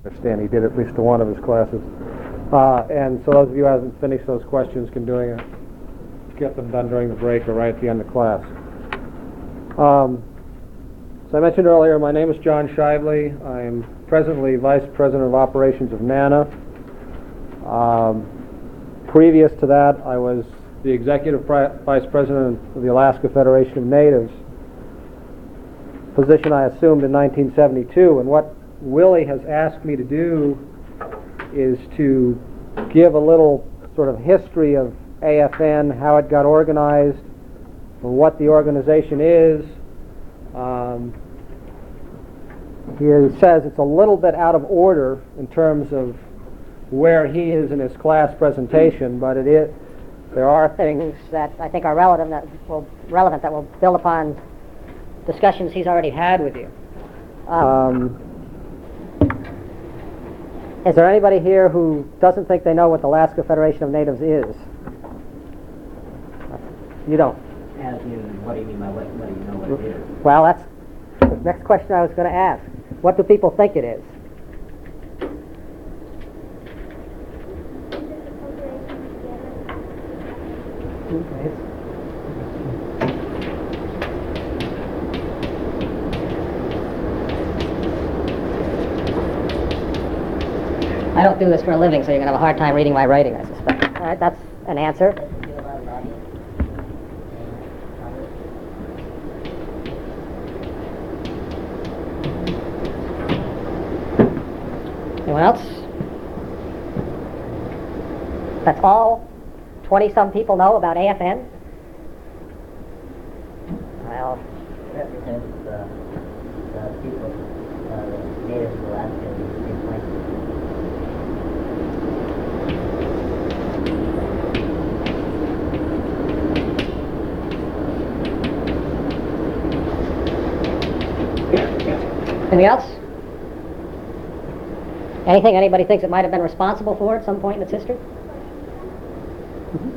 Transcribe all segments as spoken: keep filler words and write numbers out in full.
understand he did at least to one of his classes. Uh, and so those of you who haven't finished those questions can doing it, get them done during the break or right at the end of class. Um, so I mentioned earlier, my name is John Shively. I'm presently Vice President of Operations of NANA. Um, previous to that, I was the Executive Vice President of the Alaska Federation of Natives, position I assumed in nineteen seventy-two. And what Willie has asked me to do is to give a little sort of history of A F N, how it got organized, what the organization is. Um, he says it's a little bit out of order in terms of where he is in his class presentation, but it is, there are things that I think are relevant that will, relevant that will build upon discussions he's already had with you. Um, is there anybody here who doesn't think they know what the Alaska Federation of Natives is? You don't? As in, what do you mean by what, what do you know what it is? Well, that's the next question I was going to ask. What do people think it is? I don't do this for a living, so you're going to have a hard time reading my writing, I suspect. All right, that's an answer. Anyone else? That's all twenty-some people know about A F N? Well, Represents the, the people, uh, the natives of Alaska in places. Anything else? Anything anybody thinks it might have been responsible for at some point in its history? Mm-hmm.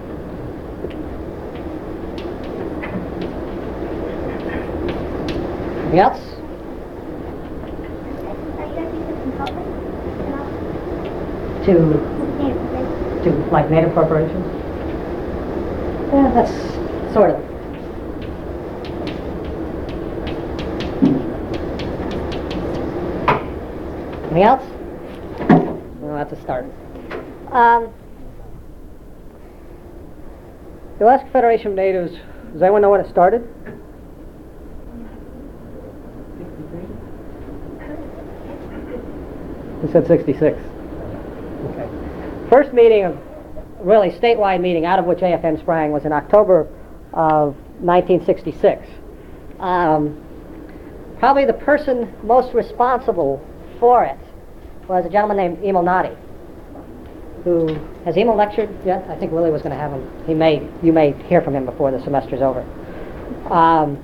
Anything else? To, to like native corporations? Yeah, that's sort of. Anything else? Well, that's a start. Um, the Alaska Federation of Natives, does anyone know when it started? Who said sixty-six? Okay. First meeting of, really statewide meeting out of which A F N sprang was in October of nineteen sixty-six. Um, probably the person most responsible for it was a gentleman named Emil Noddy, who, has Emil lectured yet? I think Willie was going to have him. He may, you may hear from him before the semester's over. Um,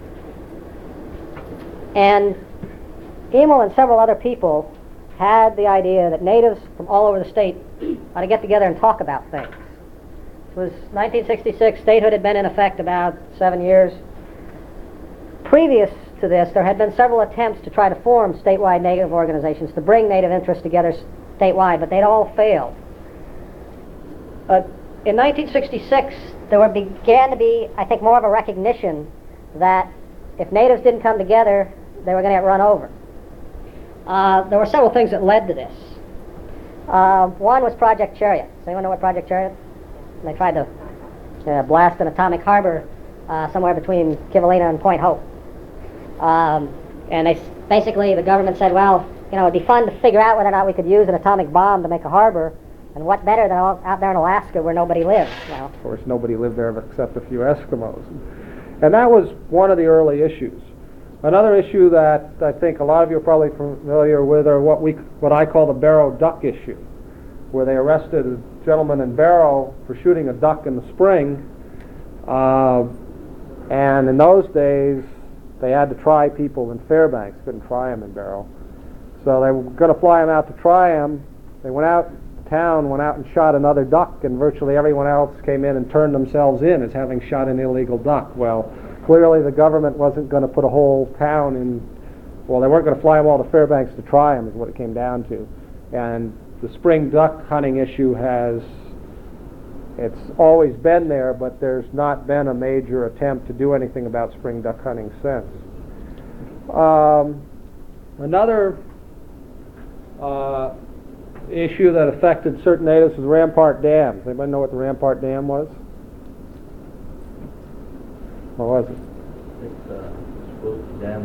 and Emil and several other people had the idea that natives from all over the state ought to get together and talk about things. It was nineteen sixty-six, statehood had been in effect about seven years. Previous to this, there had been several attempts to try to form statewide native organizations to bring native interests together statewide, but they'd all failed. Uh, in nineteen sixty-six, there were began to be, I think, more of a recognition that if natives didn't come together, they were going to get run over. Uh, there were several things that led to this. Uh, one was Project Chariot. Does anyone know what Project Chariot? They tried to uh, blast an atomic harbor uh, somewhere between Kivalina and Point Hope. Um, and they s- basically, the government said, well, you know, it'd be fun to figure out whether or not we could use an atomic bomb to make a harbor, and what better than all, out there in Alaska where nobody lives. Well, of course, nobody lived there except a few Eskimos. And that was one of the early issues. Another issue that I think a lot of you are probably familiar with are what we, what I call the Barrow duck issue, where they arrested a gentleman in Barrow for shooting a duck in the spring. Uh, and in those days, they had to try people in Fairbanks, couldn't try them in Barrow. So they were going to fly him out to try him. They went out to town, went out and shot another duck, and virtually everyone else came in and turned themselves in as having shot an illegal duck. Well, clearly the government wasn't going to put a whole town in well, they weren't going to fly them all to Fairbanks to try them, is what it came down to. And the spring duck hunting issue has, it's always been there, but there's not been a major attempt to do anything about spring duck hunting since. Um, another uh, issue that affected certain natives was Rampart Dam. Anybody know what the Rampart Dam was? What was it? It's uh, supposed to dam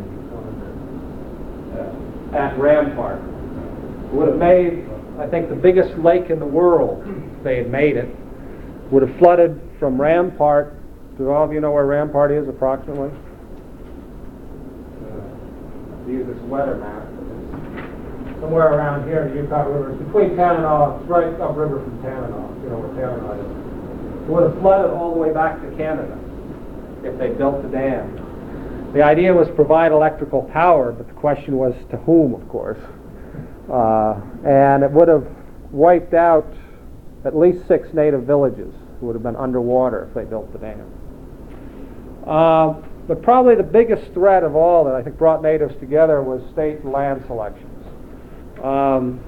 on Uh, at Rampart. Would have made, I think, the biggest lake in the world if they had made it. Would have flooded from Rampart. Do all of you know where Rampart is approximately? Uh, use this weather map. It's somewhere around here in the Yukon River. It's between Tanana, it's right upriver from Tanana, you know where Tanana is. It would have flooded all the way back to Canada if they built the dam. The idea was to provide electrical power, but the question was to whom, of course. Uh, and it would have wiped out at least six native villages who would have been underwater if they built the dam. Uh, but probably the biggest threat of all that I think brought natives together was state and land selections. Um,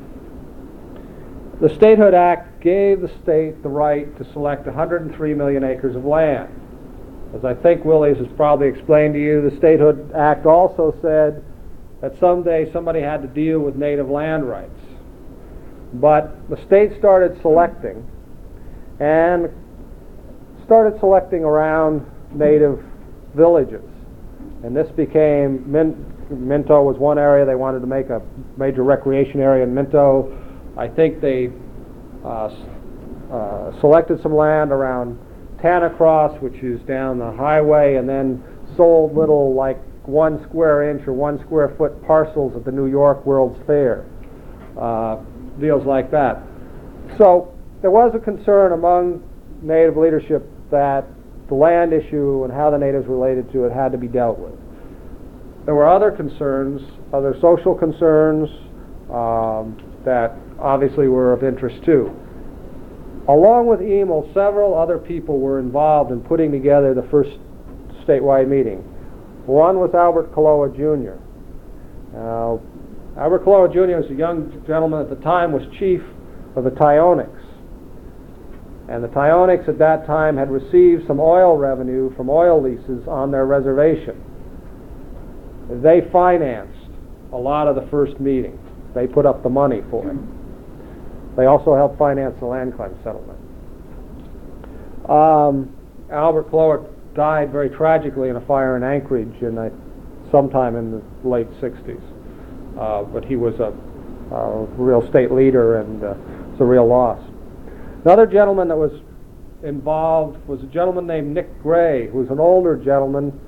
the Statehood Act gave the state the right to select one hundred three million acres of land. As I think Willie has probably explained to you, the Statehood Act also said that someday somebody had to deal with native land rights. But the state started selecting, and started selecting around native villages. And this became, Min- Minto was one area. They wanted to make a major recreation area in Minto. I think they uh, uh, selected some land around Tanacross, which is down the highway, and then sold little like one square inch or one square foot parcels at the New York World's Fair. Uh, deals like that. So there was a concern among native leadership that the land issue and how the natives related to it had to be dealt with. There were other concerns, other social concerns um, that obviously were of interest too. Along with E M L, several other people were involved in putting together the first statewide meeting. One was Albert Kaloa Junior Uh, Albert Kaloa Junior was a young gentleman at the time, was chief of the Tyonics. And the Tyonics at that time had received some oil revenue from oil leases on their reservation. They financed a lot of the first meeting. They put up the money for it. They also helped finance the land claim settlement. Um, Albert Kaloa died very tragically in a fire in Anchorage in a, sometime in the late sixties. Uh, but he was a, a real state leader, and uh, it's a real loss. Another gentleman that was involved was a gentleman named Nick Gray, who was an older gentleman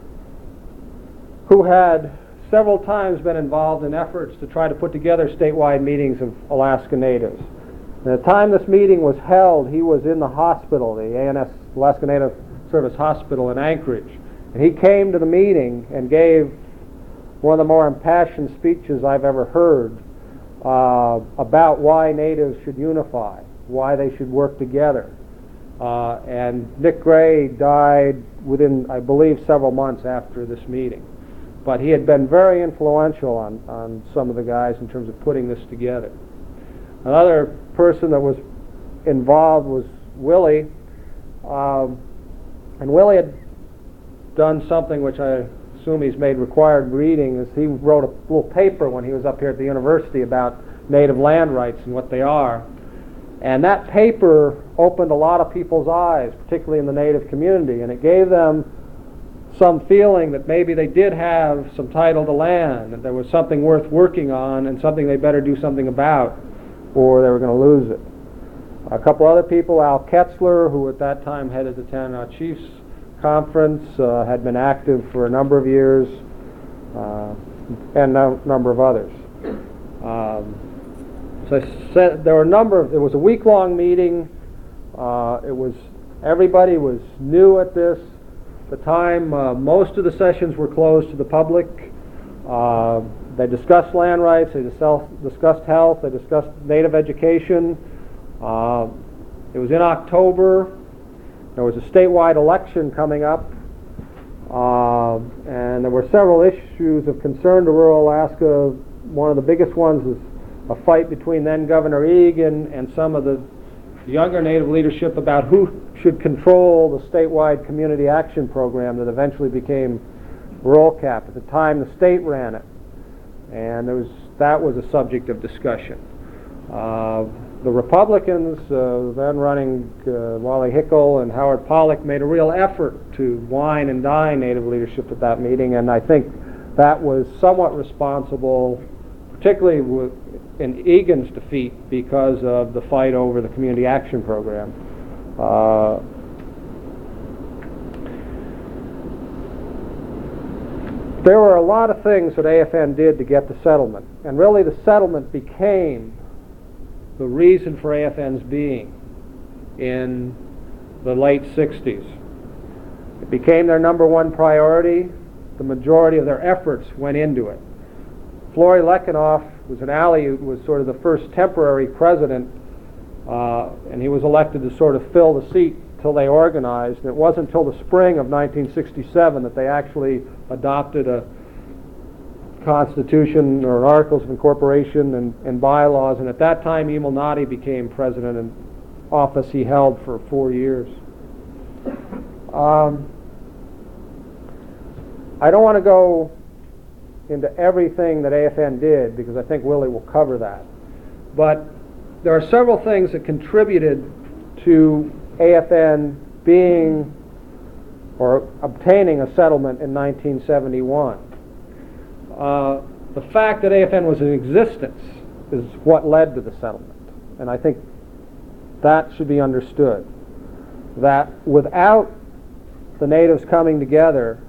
who had several times been involved in efforts to try to put together statewide meetings of Alaska Natives. At the time this meeting was held, he was in the hospital, the A N S, Alaska Native Service Hospital in Anchorage. And he came to the meeting and gave one of the more impassioned speeches I've ever heard uh, about why natives should unify, why they should work together. Uh, and Nick Gray died within, I believe, several months after this meeting. But he had been very influential on, on some of the guys in terms of putting this together. Another person that was involved was Willie. Um, and Willie had done something which I assume he's made required reading, is he wrote a little paper when he was up here at the university about native land rights and what they are. And that paper opened a lot of people's eyes, particularly in the native community, and it gave them some feeling that maybe they did have some title to land, that there was something worth working on and something they better do something about, or they were going to lose it. A couple other people, Al Ketzler, who at that time headed the Tanana Chiefs Conference, uh, had been active for a number of years, uh, and a number of others. Um, so I said there were a number of, it was a week-long meeting. Uh, it was, everybody was new at this. At the time, uh, most of the sessions were closed to the public. Uh, they discussed land rights, they discussed, discussed health, they discussed native education. Uh, it was in October. There was a statewide election coming up. Uh, Uh, and there were several issues of concern to rural Alaska. One of the biggest ones was a fight between then Governor Egan and some of the younger Native leadership about who should control the statewide community action program that eventually became RURALCAP. At the time, the state ran it, and there was, that was a subject of discussion. Uh, the Republicans, uh, then running uh, Wally Hickel and Howard Pollack, made a real effort to wine and dine Native leadership at that meeting, and I think that was somewhat responsible, particularly with, in Egan's defeat, because of the fight over the community action program. Uh, there were a lot of things that A F N did to get the settlement, and really the settlement became the reason for A F N's being in the late sixties. It became their number one priority. The majority of their efforts went into it. Flory Lekanoff was an Aleut, was sort of the first temporary president, uh, and he was elected to sort of fill the seat till they organized. And it wasn't until the spring of nineteen sixty-seven that they actually adopted a constitution or articles of incorporation and, and bylaws, and at that time Emil Nadi became president, in office he held for four years. Um, I don't want to go into everything that A F N did because I think Willie will cover that, but there are several things that contributed to A F N being or obtaining a settlement in nineteen seventy-one. Uh, the fact that A F N was in existence is what led to the settlement, and I think that should be understood. That without the natives coming together,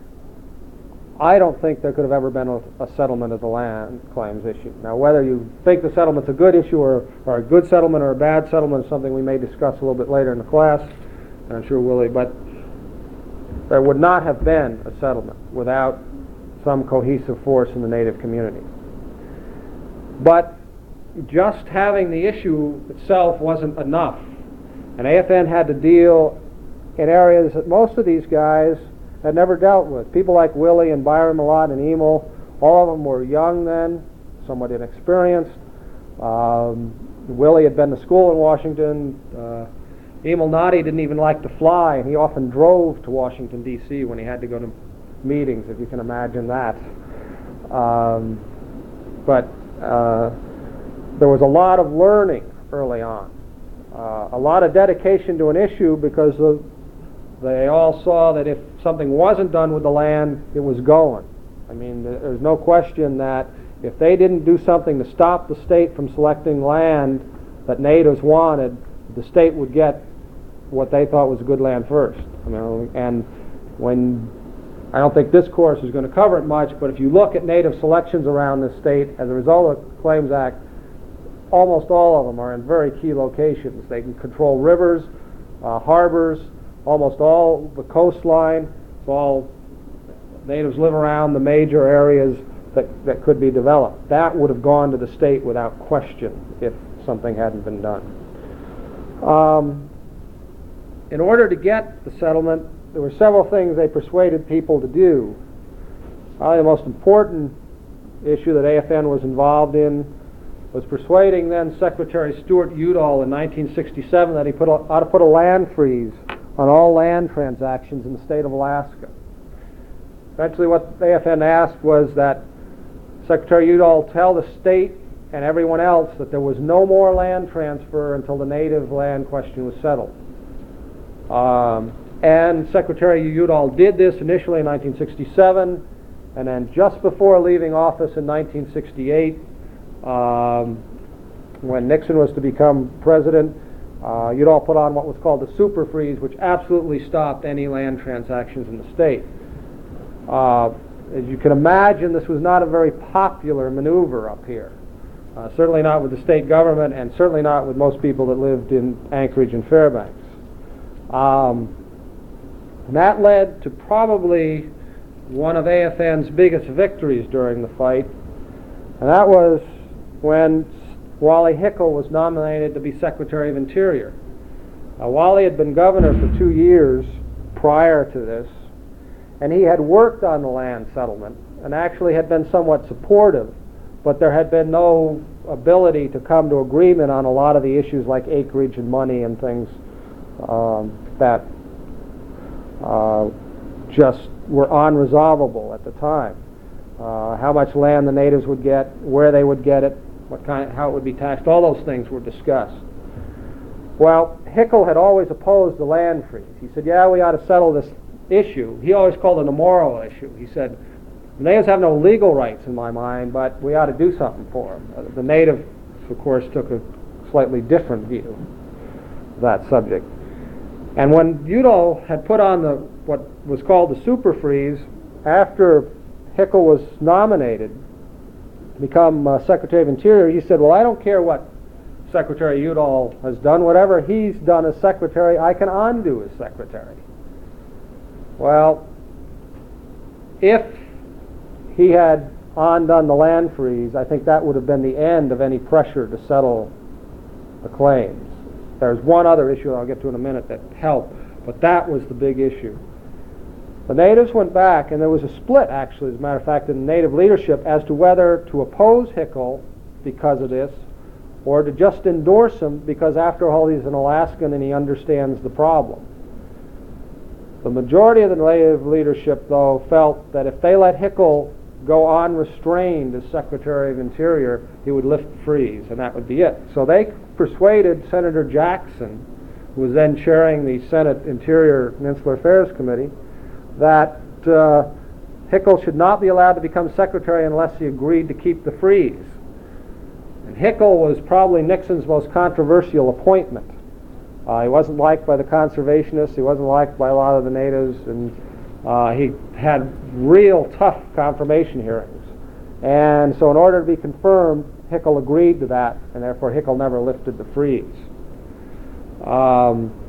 I don't think there could have ever been a, a settlement of the land claims issue. Now, whether you think the settlement's a good issue or, or a good settlement or a bad settlement is something we may discuss a little bit later in the class, and I'm sure Willie, but there would not have been a settlement without some cohesive force in the Native community. But just having the issue itself wasn't enough, and A F N had to deal in areas that most of these guys had never dealt with. People like Willie and Byron Malott and Emil, all of them were young then, somewhat inexperienced. Um, Willie had been to school in Washington. Uh, Emil Nadi didn't even like to fly, and he often drove to Washington, D C when he had to go to meetings, if you can imagine that. Um, but uh, there was a lot of learning early on, uh, a lot of dedication to an issue because of, they all saw that if something wasn't done with the land, it was going. I mean, there's no question that if they didn't do something to stop the state from selecting land that natives wanted, the state would get what they thought was good land first. I mean, and when I don't think this course is going to cover it much, but if you look at native selections around this state as a result of the Claims Act, almost all of them are in very key locations. They can control rivers, uh, harbors, almost all the coastline. It's all natives live around the major areas that, that could be developed. That would have gone to the state without question if something hadn't been done. Um, in order to get the settlement, there were several things they persuaded people to do. Probably the most important issue that A F N was involved in was persuading then Secretary Stuart Udall in nineteen sixty-seven that he put a, ought to put a land freeze on all land transactions in the state of Alaska. Eventually what A F N asked was that Secretary Udall tell the state and everyone else that there was no more land transfer until the native land question was settled. Um, and Secretary Udall did this initially in nineteen sixty-seven, and then just before leaving office in nineteen sixty-eight, um, when Nixon was to become president, Uh, Udall put on what was called the super freeze, which absolutely stopped any land transactions in the state. Uh, as you can imagine, this was not a very popular maneuver up here. Uh, certainly not with the state government, and certainly not with most people that lived in Anchorage and Fairbanks. Um, and that led to probably one of A F N's biggest victories during the fight, and that was when Wally Hickel was nominated to be Secretary of Interior. Uh, Wally had been governor for two years prior to this, and he had worked on the land settlement and actually had been somewhat supportive, but there had been no ability to come to agreement on a lot of the issues like acreage and money and things um, that uh, just were unresolvable at the time. Uh, how much land the natives would get, where they would get it, what kind, how it would be taxed, all those things were discussed. Well, Hickel had always opposed the land freeze. He said, yeah, we ought to settle this issue. He always called it a moral issue. He said, the natives have no legal rights in my mind, but we ought to do something for them. Uh, the natives, of course, took a slightly different view of that subject. And when Udall had put on the what was called the super freeze, after Hickel was nominated to become uh, Secretary of Interior, he said, well, I don't care what Secretary Udall has done. Whatever he's done as Secretary, I can undo as Secretary. Well, if he had undone the land freeze, I think that would have been the end of any pressure to settle the claims. There's one other issue I'll get to in a minute that helped, but that was the big issue. The natives went back, and there was a split, actually, as a matter of fact, in the native leadership as to whether to oppose Hickel because of this or to just endorse him because, after all, he's an Alaskan and he understands the problem. The majority of the native leadership, though, felt that if they let Hickel go unrestrained as Secretary of Interior, he would lift the freeze, and that would be it. So they persuaded Senator Jackson, who was then chairing the Senate Interior and Insular Affairs Committee, that uh, Hickel should not be allowed to become Secretary unless he agreed to keep the freeze. And Hickel was probably Nixon's most controversial appointment. Uh, he wasn't liked by the conservationists, he wasn't liked by a lot of the natives, and uh, he had real tough confirmation hearings. And so in order to be confirmed, Hickel agreed to that, and therefore Hickel never lifted the freeze. Um,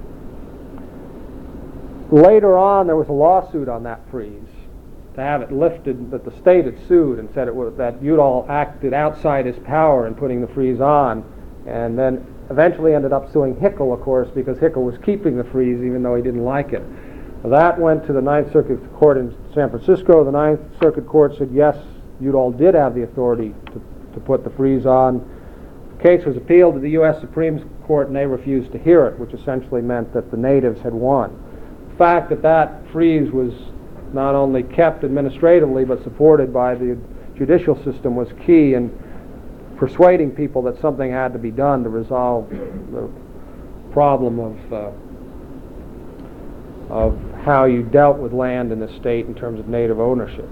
later on, there was a lawsuit on that freeze to have it lifted, that the state had sued and said it was, that Udall acted outside his power in putting the freeze on, and then eventually ended up suing Hickel, of course, because Hickel was keeping the freeze even though he didn't like it. That went to the Ninth Circuit Court in San Francisco. The Ninth Circuit Court said yes, Udall did have the authority to, to put the freeze on. The case was appealed to the U S Supreme Court, and they refused to hear it, which essentially meant that the natives had won. The fact that that freeze was not only kept administratively but supported by the judicial system was key in persuading people that something had to be done to resolve the problem of uh, of how you dealt with land in the state in terms of native ownership.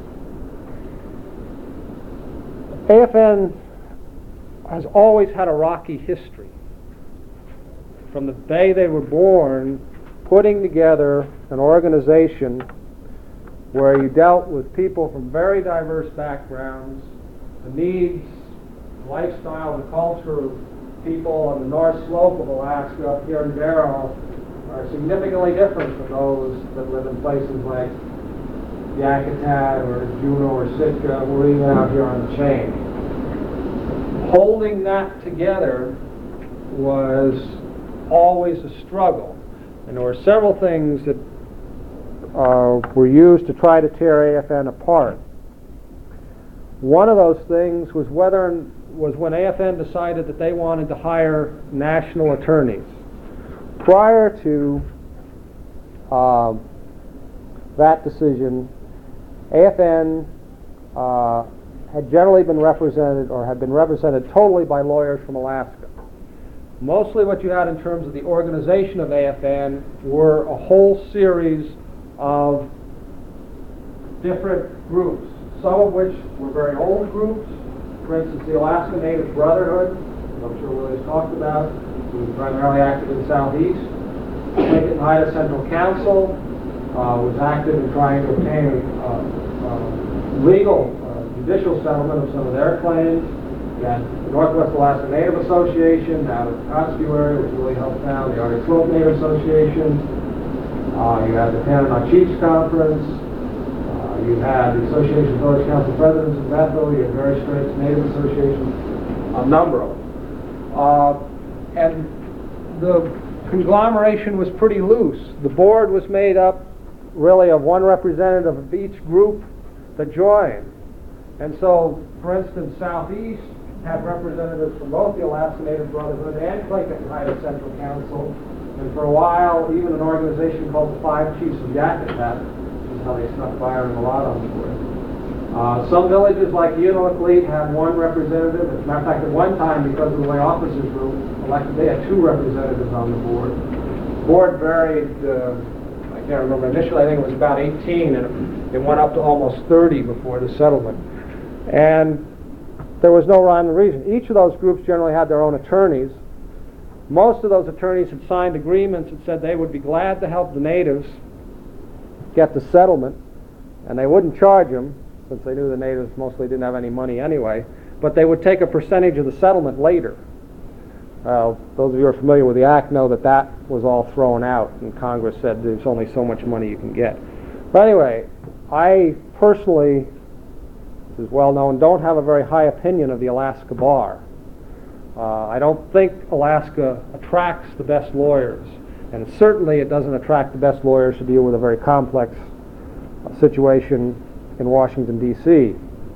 A F N has always had a rocky history. From the day they were born, putting together an organization where you dealt with people from very diverse backgrounds, the needs, lifestyle, and culture of people on the north slope of Alaska up here in Darrow are significantly different from those that live in places like Yakutat or Juneau or Sitka or even out here on the chain. Holding that together was always a struggle, and there were several things that uh, were used to try to tear A F N apart. One of those things was whether was when A F N decided that they wanted to hire national attorneys. Prior to uh, that decision, A F N uh, had generally been represented or had been represented totally by lawyers from Alaska. Mostly what you had in terms of the organization of A F N were a whole series of different groups, some of which were very old groups. For instance, the Alaska Native Brotherhood, I'm sure Willie's talked about, who was primarily active in the Southeast. Lincoln Haida Central Council uh, was active in trying to obtain a uh, uh, legal uh, judicial settlement of some of their claims. You had the Northwest Alaska Native Association out of the Kotzebue area, which really helped found the Arctic Slope Native Association. Uh, you had the Tanana Chiefs Conference. Uh, you had the Association of Village Council Presidents of Bethel. You had various Straits Native Associations, a number of them. Uh, and the conglomeration was pretty loose. The board was made up really of one representative of each group that joined. And so, for instance, Southeast had representatives from both the Alaska Native Brotherhood and Clayton Haida Central Council, and for a while, even an organization called the Five Chiefs of Yakutat, which is how they snuck fire in a lot on the board. Uh, some villages like Unalakleet had one representative. As a matter of fact, at one time, because of the way officers were elected, they had two representatives on the board. The board varied, uh, I can't remember, initially I think it was about eighteen, and it went up to almost thirty before the settlement. And there was no rhyme or reason. Each of those groups generally had their own attorneys. Most of those attorneys had signed agreements that said they would be glad to help the natives get the settlement, and they wouldn't charge them, since they knew the natives mostly didn't have any money anyway, but they would take a percentage of the settlement later. Uh, those of you who are familiar with the Act know that that was all thrown out, and Congress said there's only so much money you can get. But anyway, I personally, this is well known, don't have a very high opinion of the Alaska Bar. Uh, I don't think Alaska attracts the best lawyers, and certainly it doesn't attract the best lawyers to deal with a very complex uh, situation in Washington, D C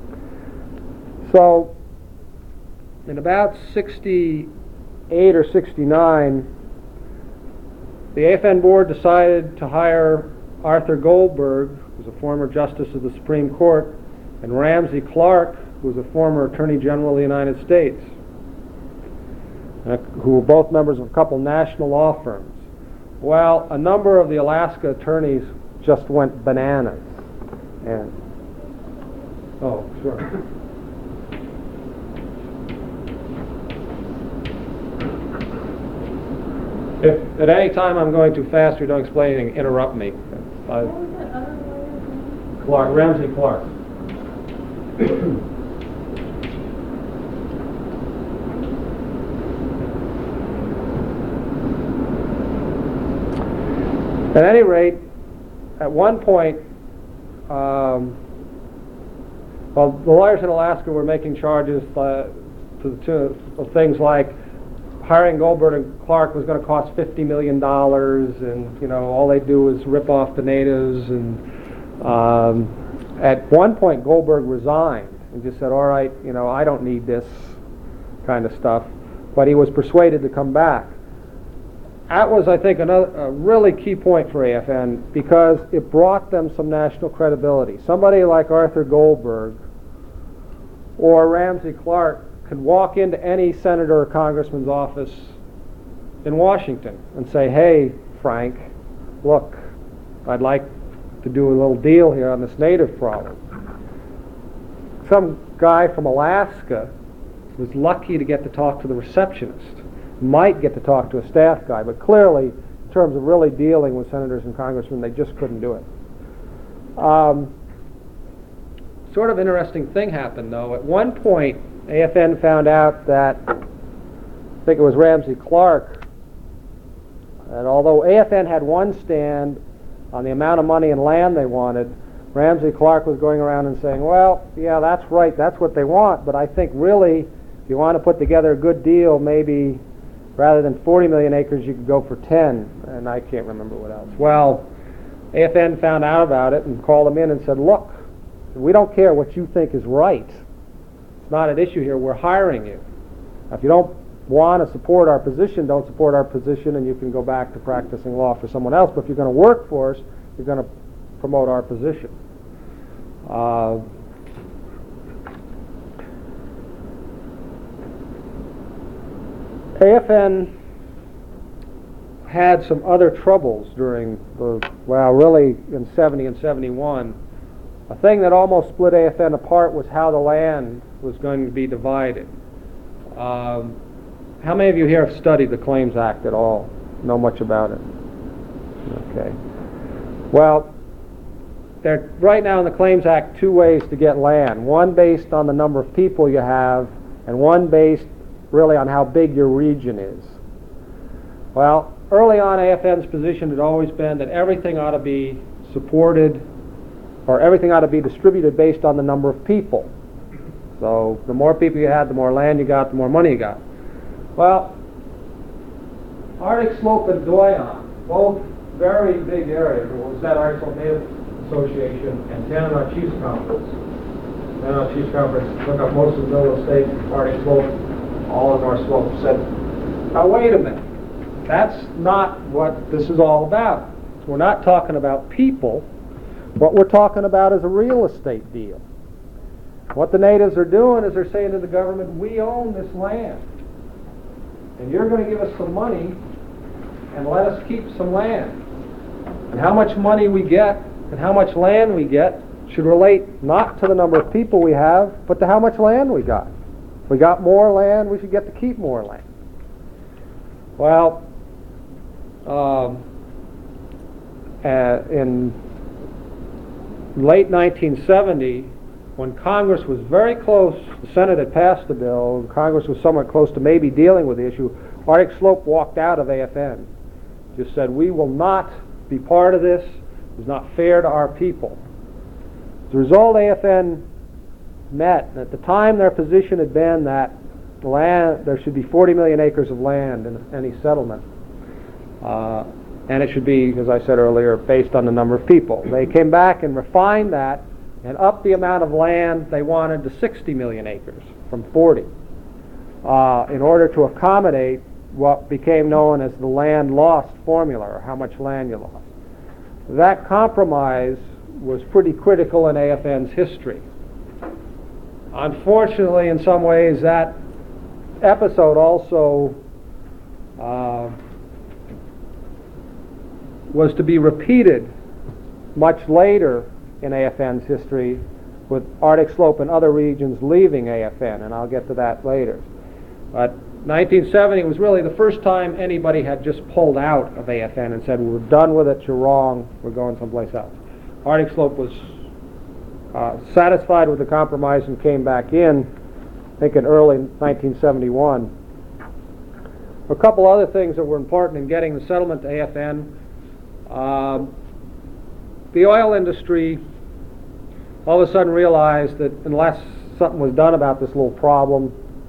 So, in about sixty-eight or sixty-nine, the A F N board decided to hire Arthur Goldberg, who was a former justice of the Supreme Court, and Ramsey Clark, who was a former Attorney General of the United States, uh, who were both members of a couple national law firms. Well, a number of the Alaska attorneys just went bananas. And oh, sure. If at any time I'm going too fast or don't explain anything, interrupt me. Uh, What was that other lawyer's name? Clark, Ramsey Clark. At any rate, at one point, um, well, the lawyers in Alaska were making charges uh, to the tune of things like hiring Goldberg and Clark was going to cost fifty million dollars, and you know all they do is rip off the natives. And um, at one point, Goldberg resigned and just said, "All right, you know, I don't need this kind of stuff." But he was persuaded to come back. That was, I think, another a really key point for A F N because it brought them some national credibility. Somebody like Arthur Goldberg or Ramsey Clark could walk into any senator or congressman's office in Washington and say, "Hey, Frank, look, I'd like to do a little deal here on this native problem." Some guy from Alaska was lucky to get to talk to the receptionist. Might get to talk to a staff guy, but clearly, in terms of really dealing with senators and congressmen, they just couldn't do it. Um, sort of interesting thing happened, though. At one point, A F N found out that, I think it was Ramsey Clark, and although A F N had one stand on the amount of money and land they wanted, Ramsey Clark was going around and saying, "Well, yeah, that's right, that's what they want, but I think really, if you want to put together a good deal, maybe rather than forty million acres, you could go for ten, and I can't remember what else. Well, A F N found out about it and called them in and said, "Look, we don't care what you think is right. It's not an issue here. We're hiring you. If you don't want to support our position, don't support our position, and you can go back to practicing law for someone else. But if you're going to work for us, you're going to promote our position." Uh, A F N had some other troubles during the, well, really in seventy and seventy-one. A thing that almost split A F N apart was how the land was going to be divided. Um, how many of you here have studied the Claims Act at all? Know much about it? Okay. Well, there are right now in the Claims Act two ways to get land. One based on the number of people you have, and one based really on how big your region is. Well, early on, A F N's position had always been that everything ought to be supported, or everything ought to be distributed based on the number of people. So the more people you had, the more land you got, the more money you got. Well, Arctic Slope and Doyon both very big area. There was that Arkansas Native Association and Tanana Chiefs Conference. Tanana Chiefs Conference took up most of the middle of the state, Arctic Slope, all of North Slope, said, now wait a minute, that's not what this is all about. We're not talking about people. What we're talking about is a real estate deal. What the natives are doing is they're saying to the government, we own this land, and you're going to give us some money and let us keep some land. And how much money we get and how much land we get should relate not to the number of people we have, but to how much land we got. If we got more land, we should get to keep more land. Well, um, uh, in late nineteen seventy, when Congress was very close, the Senate had passed the bill, and Congress was somewhat close to maybe dealing with the issue, Arctic Slope walked out of A F N. Just said, we will not be part of this. It's not fair to our people. As a result, A F N met, and at the time their position had been that the land, there should be forty million acres of land in any settlement. Uh, and it should be, as I said earlier, based on the number of people. They came back and refined that and upped the amount of land they wanted to sixty million acres from forty uh, in order to accommodate what became known as the land lost formula, or how much land you lost. That compromise was pretty critical in A F N's history. Unfortunately, in some ways, that episode also uh, was to be repeated much later in A F N's history, with Arctic Slope and other regions leaving A F N, and I'll get to that later. But nineteen seventy was really the first time anybody had just pulled out of A F N and said, we're done with it, you're wrong, we're going someplace else. Arctic Slope was uh, satisfied with the compromise and came back in, I think in early nineteen seventy-one. A couple other things that were important in getting the settlement to A F N. Um, the oil industry all of a sudden realized that unless something was done about this little problem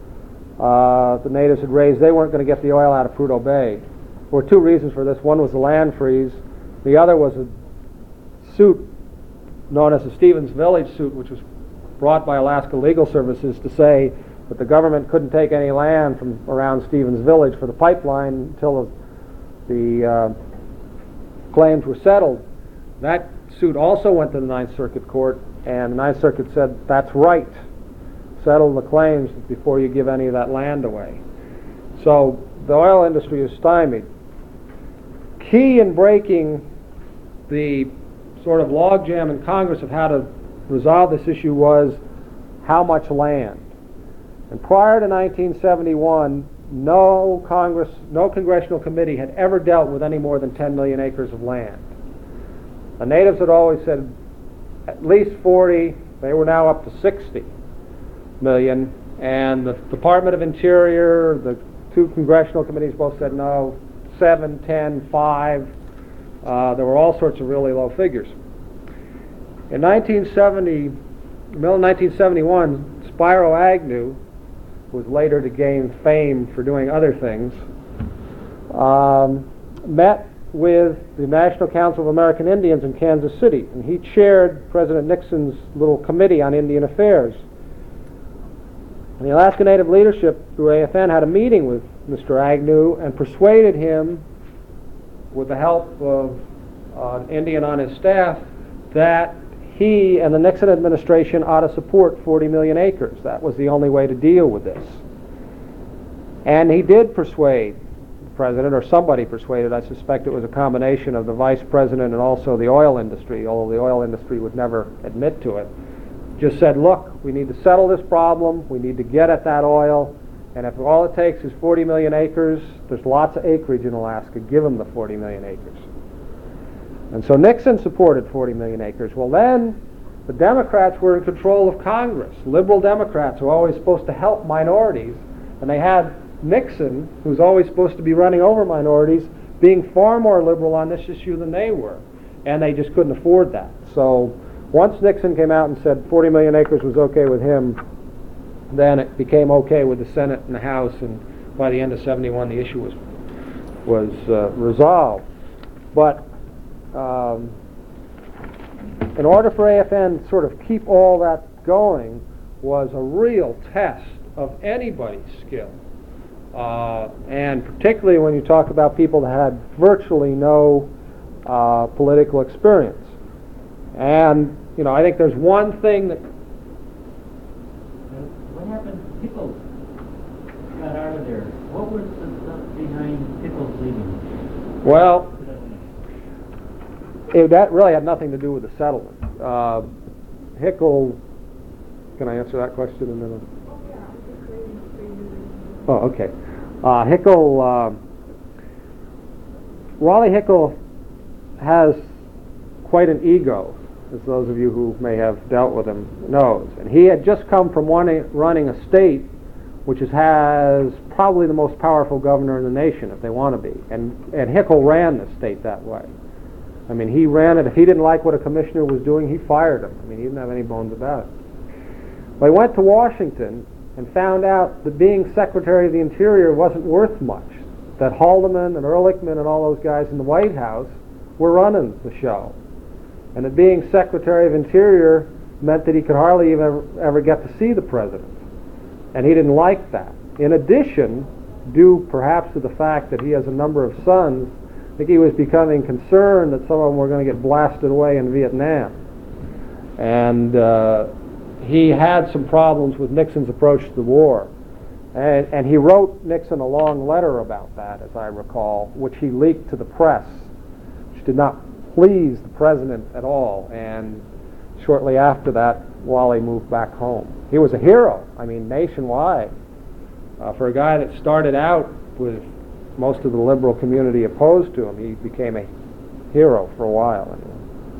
uh, the natives had raised, they weren't going to get the oil out of Prudhoe Bay. There were two reasons for this. One was the land freeze. The other was a suit known as the Stevens Village suit, which was brought by Alaska Legal Services to say that the government couldn't take any land from around Stevens Village for the pipeline until the, the uh, claims were settled. That suit also went to the Ninth Circuit Court, and the Ninth Circuit said, that's right, settle the claims before you give any of that land away. So the oil industry is stymied. Key in breaking the sort of logjam in Congress of how to resolve this issue was how much land. And prior to nineteen seventy-one, no Congress, no congressional committee had ever dealt with any more than ten million acres of land. The natives had always said at least forty. They were now up to sixty million, and the Department of Interior, the two congressional committees both said no, seven, ten, five. Uh, there were all sorts of really low figures. In nineteen seventy, middle of nineteen seventy-one, Spiro Agnew, who was later to gain fame for doing other things, um, met with the National Council of American Indians in Kansas City, and he chaired President Nixon's little committee on Indian affairs. And the Alaska Native leadership through A F N had a meeting with Mister Agnew and persuaded him, with the help of uh, an Indian on his staff, that he and the Nixon administration ought to support forty million acres. That was the only way to deal with this. And he did persuade the president, or somebody persuaded, I suspect it was a combination of the vice president and also the oil industry, although the oil industry would never admit to it. Just said, look, we need to settle this problem, we need to get at that oil, and if all it takes is forty million acres, there's lots of acreage in Alaska, give them the forty million acres. And so Nixon supported forty million acres. Well, then the Democrats were in control of Congress. Liberal Democrats were always supposed to help minorities, and they had Nixon, who's always supposed to be running over minorities, being far more liberal on this issue than they were, and they just couldn't afford that. So once Nixon came out and said forty million acres was okay with him, then it became okay with the Senate and the House, and by the end of seventy-one the issue was was uh, resolved. But um, in order for A F N to sort of keep all that going was a real test of anybody's skill. Uh, and particularly when you talk about people that had virtually no uh, political experience. And, you know, I think there's one thing that... What happened, Pickles got out of there. What was the stuff behind Pickles leaving? Well, it, that really had nothing to do with the settlement. Uh, Hickel... Can I answer that question in a minute? Oh, yeah, I was just waiting for you to... Oh, okay. Uh, Hickel, uh, Wally Hickel has quite an ego, as those of you who may have dealt with him knows. And he had just come from running, running a state which is, has probably the most powerful governor in the nation, if they want to be. And, and Hickel ran the state that way. I mean, he ran it. If he didn't like what a commissioner was doing, he fired him. I mean, he didn't have any bones about it. But he went to Washington and found out that being Secretary of the Interior wasn't worth much, that Haldeman and Ehrlichman and all those guys in the White House were running the show, and that being Secretary of Interior meant that he could hardly even ever, ever get to see the president, and he didn't like that. In addition, due perhaps to the fact that he has a number of sons, I think he was becoming concerned that some of them were going to get blasted away in Vietnam. And uh, he had some problems with Nixon's approach to the war. And, and he wrote Nixon a long letter about that, as I recall, which he leaked to the press, which did not please the president at all. And shortly after that, Wally moved back home. He was a hero, I mean, nationwide. Uh, for a guy that started out with most of the liberal community opposed to him, he became a hero for a while. Anyway.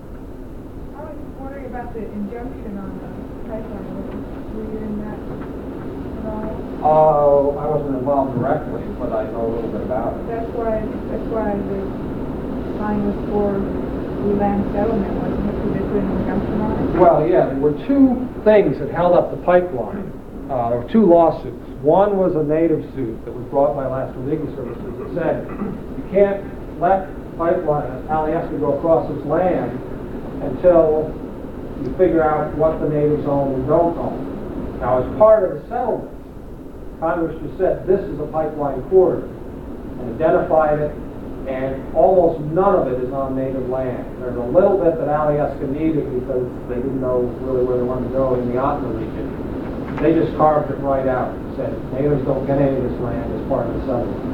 I was just wondering about the injunction on the pipeline. Were you in that at all? Oh, I wasn't involved directly, but I know a little bit about it. That's why, that's why the sign was for the land settlement, wasn't it? Because they put an injunction on it? Well, yeah, there were two things that held up the pipeline. Uh, there were two lawsuits. One was a native suit that was brought by Alaska Legal Services that said you can't let pipeline Alaska go across this land until you figure out what the natives own and don't own. Now, as part of the settlement, Congress just said this is a pipeline corridor and identified it, and almost none of it is on native land. There's a little bit that Alaska needed because they didn't know really where they wanted to go in the Otna region. They just carved it right out and said natives don't get any of this land as part of the settlement.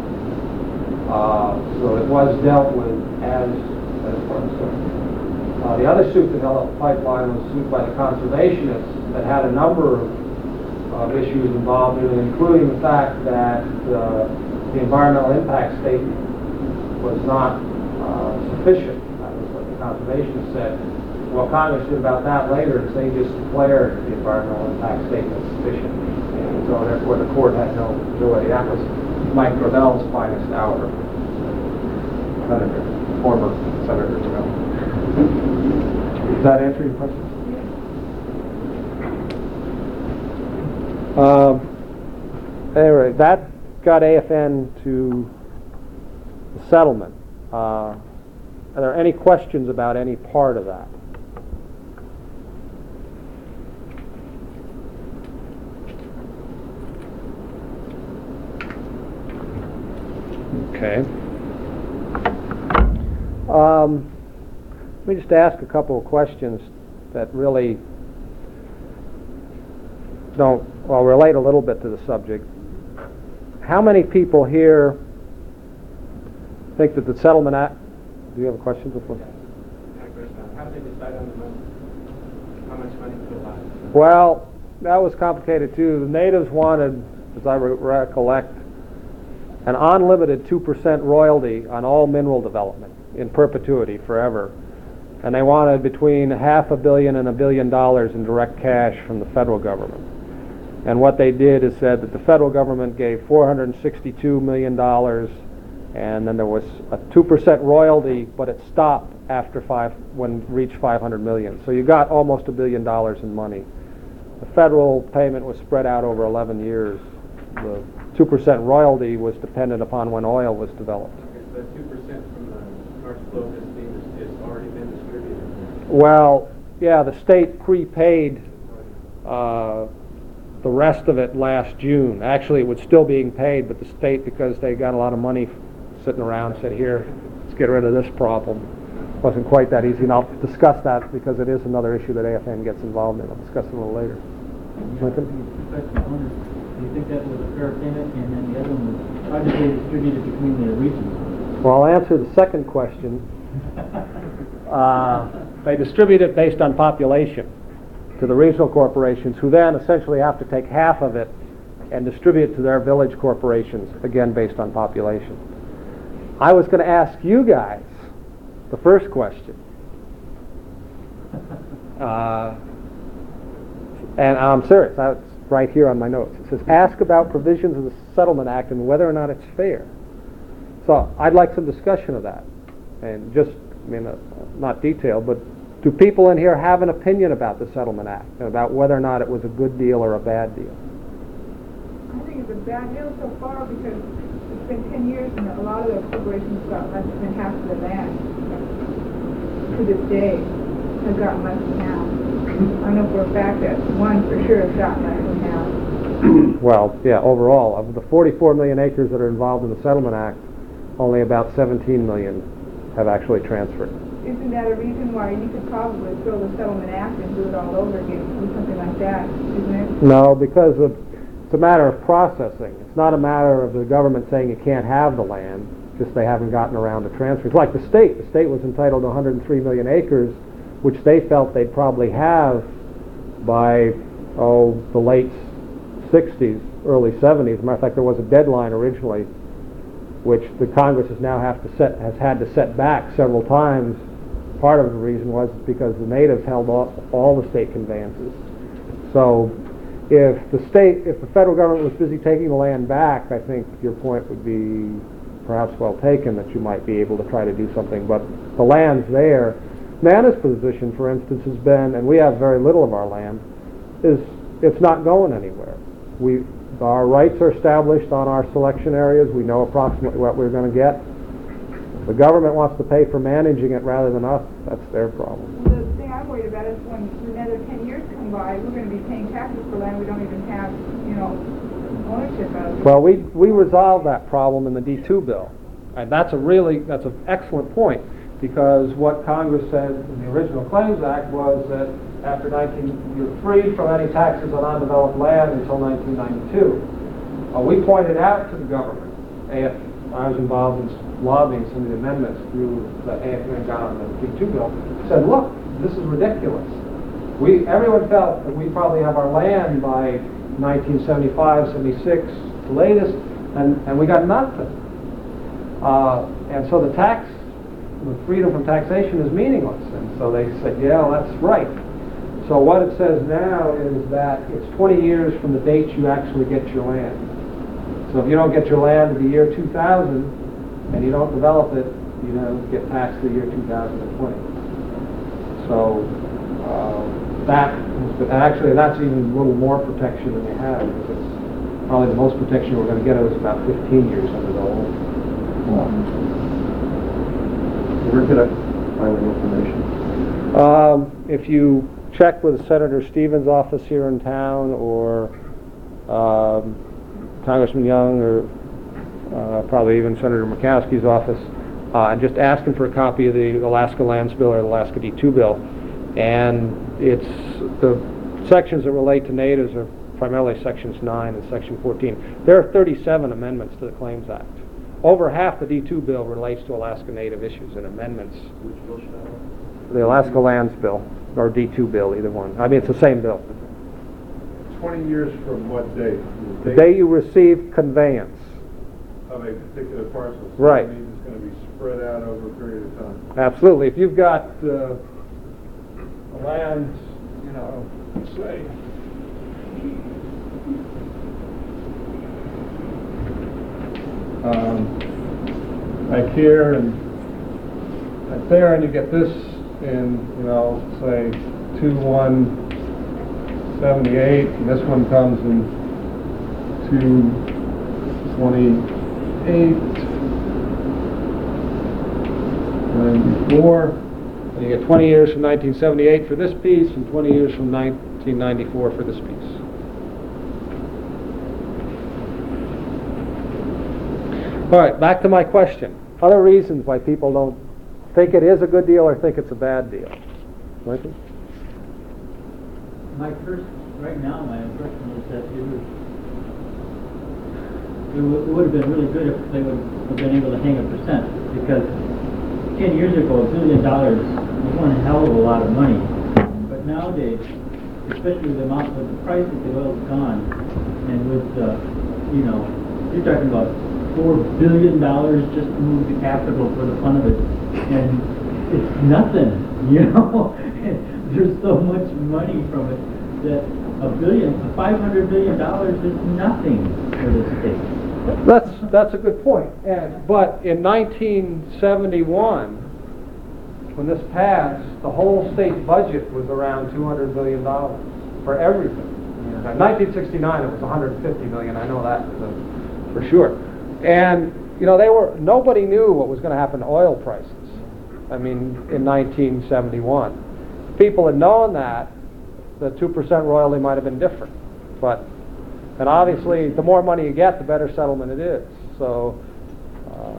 Uh, so it was dealt with as, as part of the settlement. Uh, the other suit that held up the pipeline was a suit by the conservationists that had a number of uh, issues involved in it, including the fact that uh, the environmental impact statement was not uh, sufficient. That was what the conservationists said. Well, Congress did about that later, is they just declared the environmental impact statement sufficient. And so therefore the court had no ability. That was Mike Grodell's finest hour. Senator, former Senator Grodell. Does that answer your question? Um, anyway, that got A F N to the settlement. Uh, are there any questions about any part of that? Okay. Um, let me just ask a couple of questions that really don't, well, relate a little bit to the subject. How many people here think that the Settlement Act, do you have a question before? How did they decide on the money? How much money to allow? Well, that was complicated too. The natives wanted, as I re- recollect, an unlimited two percent royalty on all mineral development in perpetuity forever. And they wanted between half a billion and a billion dollars in direct cash from the federal government. And what they did is said that the federal government gave four hundred sixty-two million dollars, and then there was a two percent royalty, but it stopped after five, when it reached five hundred million. So you got almost a billion dollars in money. The federal payment was spread out over eleven years. The two percent royalty was dependent upon when oil was developed. Okay, so that two percent from the North Slope is being is already Well, yeah, the state prepaid uh, the rest of it last June. Actually, it was still being paid, but the state, because they got a lot of money sitting around, said, here, let's get rid of this problem. Wasn't quite that easy, and I'll discuss that because it is another issue that A F N gets involved in. I'll discuss it a little later. Yeah, Lincoln? the question one is, do you think that was a fair payment? And then the other one was, how did they distribute it between the regions? Well, I'll answer the second question. Uh, they distribute it based on population to the regional corporations, who then essentially have to take half of it and distribute it to their village corporations, again based on population. I was going to ask you guys the first question. Uh, and I'm serious, I- it's right here on my notes. It says, ask about provisions of the Settlement Act and whether or not it's fair. So I'd like some discussion of that. And just, I mean, uh, not detailed, but do people in here have an opinion about the Settlement Act and about whether or not it was a good deal or a bad deal? I think it's a bad deal so far because it's been ten years and a lot of the corporations got less than half of the land. To this day, have gotten less than half. I know for a fact that one for sure has gotten less than half. Well, yeah, overall, of the forty-four million acres that are involved in the Settlement Act, only about seventeen million have actually transferred. Isn't that a reason why you could probably throw the Settlement Act and do it all over again, do something like that, isn't it? No, because of, it's a matter of processing. It's not a matter of the government saying you can't have the land, just they haven't gotten around to transfer. It's like the state. The state was entitled to one hundred three million acres, which they felt they'd probably have by, oh, the late sixties, early seventies. As a matter of fact, there was a deadline originally, which the Congress has now have to set, has had to set back several times. Part of the reason was because the natives held all, all the state conveyances. So if the state, if the federal government was busy taking the land back, I think your point would be perhaps well taken, that you might be able to try to do something. But the land's there. Nana's position, for instance, has been, and we have very little of our land, is it's not going anywhere. We, our rights are established on our selection areas. We know approximately what we're going to get. The government wants to pay for managing it rather than us. That's their problem. Well, the thing I'm worried about is when another ten years come by, we're going to be paying taxes for land we don't even have, you know, ownership of. Well, we we resolved that problem in the D two bill, and that's a really that's an excellent point, because what Congress said in the original Claims Act was that after nineteen, you're free from any taxes on undeveloped land until nineteen ninety-two. Uh, we pointed out to the government, A F, I was involved in lobbying some of the amendments through the A F N got on the D two bill, said, look, this is ridiculous. We, everyone felt that we probably have our land by nineteen seventy-five, seventy-six, the latest, and, and we got nothing. Uh, and so the tax, the freedom from taxation is meaningless. And so they said, yeah, well, that's right. So what it says now is that it's twenty years from the date you actually get your land. So if you don't get your land in the year two thousand and you don't develop it, you know, get taxed the year two thousand twenty. So uh, that, but actually that's even a little more protection than they have, because it's probably the most protection we're going to get is about fifteen years under the old law. Where could I find the information? Um, if you check with Senator Stevens' office here in town, or um, Congressman Young, or uh, probably even Senator Murkowski's office, uh, and just ask him for a copy of the Alaska Lands Bill or the Alaska D two bill. And it's the sections that relate to natives are primarily sections nine and section fourteen. There are thirty-seven amendments to the Claims Act. Over half the D two bill relates to Alaska Native issues and amendments. Which bill should I have? The Alaska Lands Bill, or D two bill, either one. I mean, it's the same bill. Twenty years from what date? The day you receive conveyance. Of a particular parcel. So Right. that means it's going to be spread out over a period of time. Absolutely. If you've got uh, land, you know, say, um, like here and right there, and you get this in, you know, say two one seventy-eight, and this one comes in two twenty-eight. And before, You get twenty years from nineteen seventy-eight for this piece, and twenty years from nineteen ninety-four for this piece. All right, back to my question. Other reasons why people don't think it is a good deal or think it's a bad deal. Michael? My first, right now, my impression is that it was, it would, it would have been really good if they would have been able to hang a percent, because ten years ago, a billion dollars was one hell of a lot of money. But nowadays, especially with the amount of the price of the oil's gone, and with, uh, you know, you're talking about four billion dollars just to move the capital for the fun of it, and it's nothing, you know. There's so much money from it that a billion, five hundred billion dollars is nothing for the state. That's that's a good point. And but in nineteen seventy-one, when this passed, the whole state budget was around two hundred billion dollars for everything. In nineteen sixty-nine, it was one hundred fifty million. I know that for sure. And you know, they were nobody knew what was going to happen to oil prices. I mean, in nineteen seventy-one, if people had known that, the two percent royalty might have been different. But and obviously, the more money you get, the better settlement it is. So uh,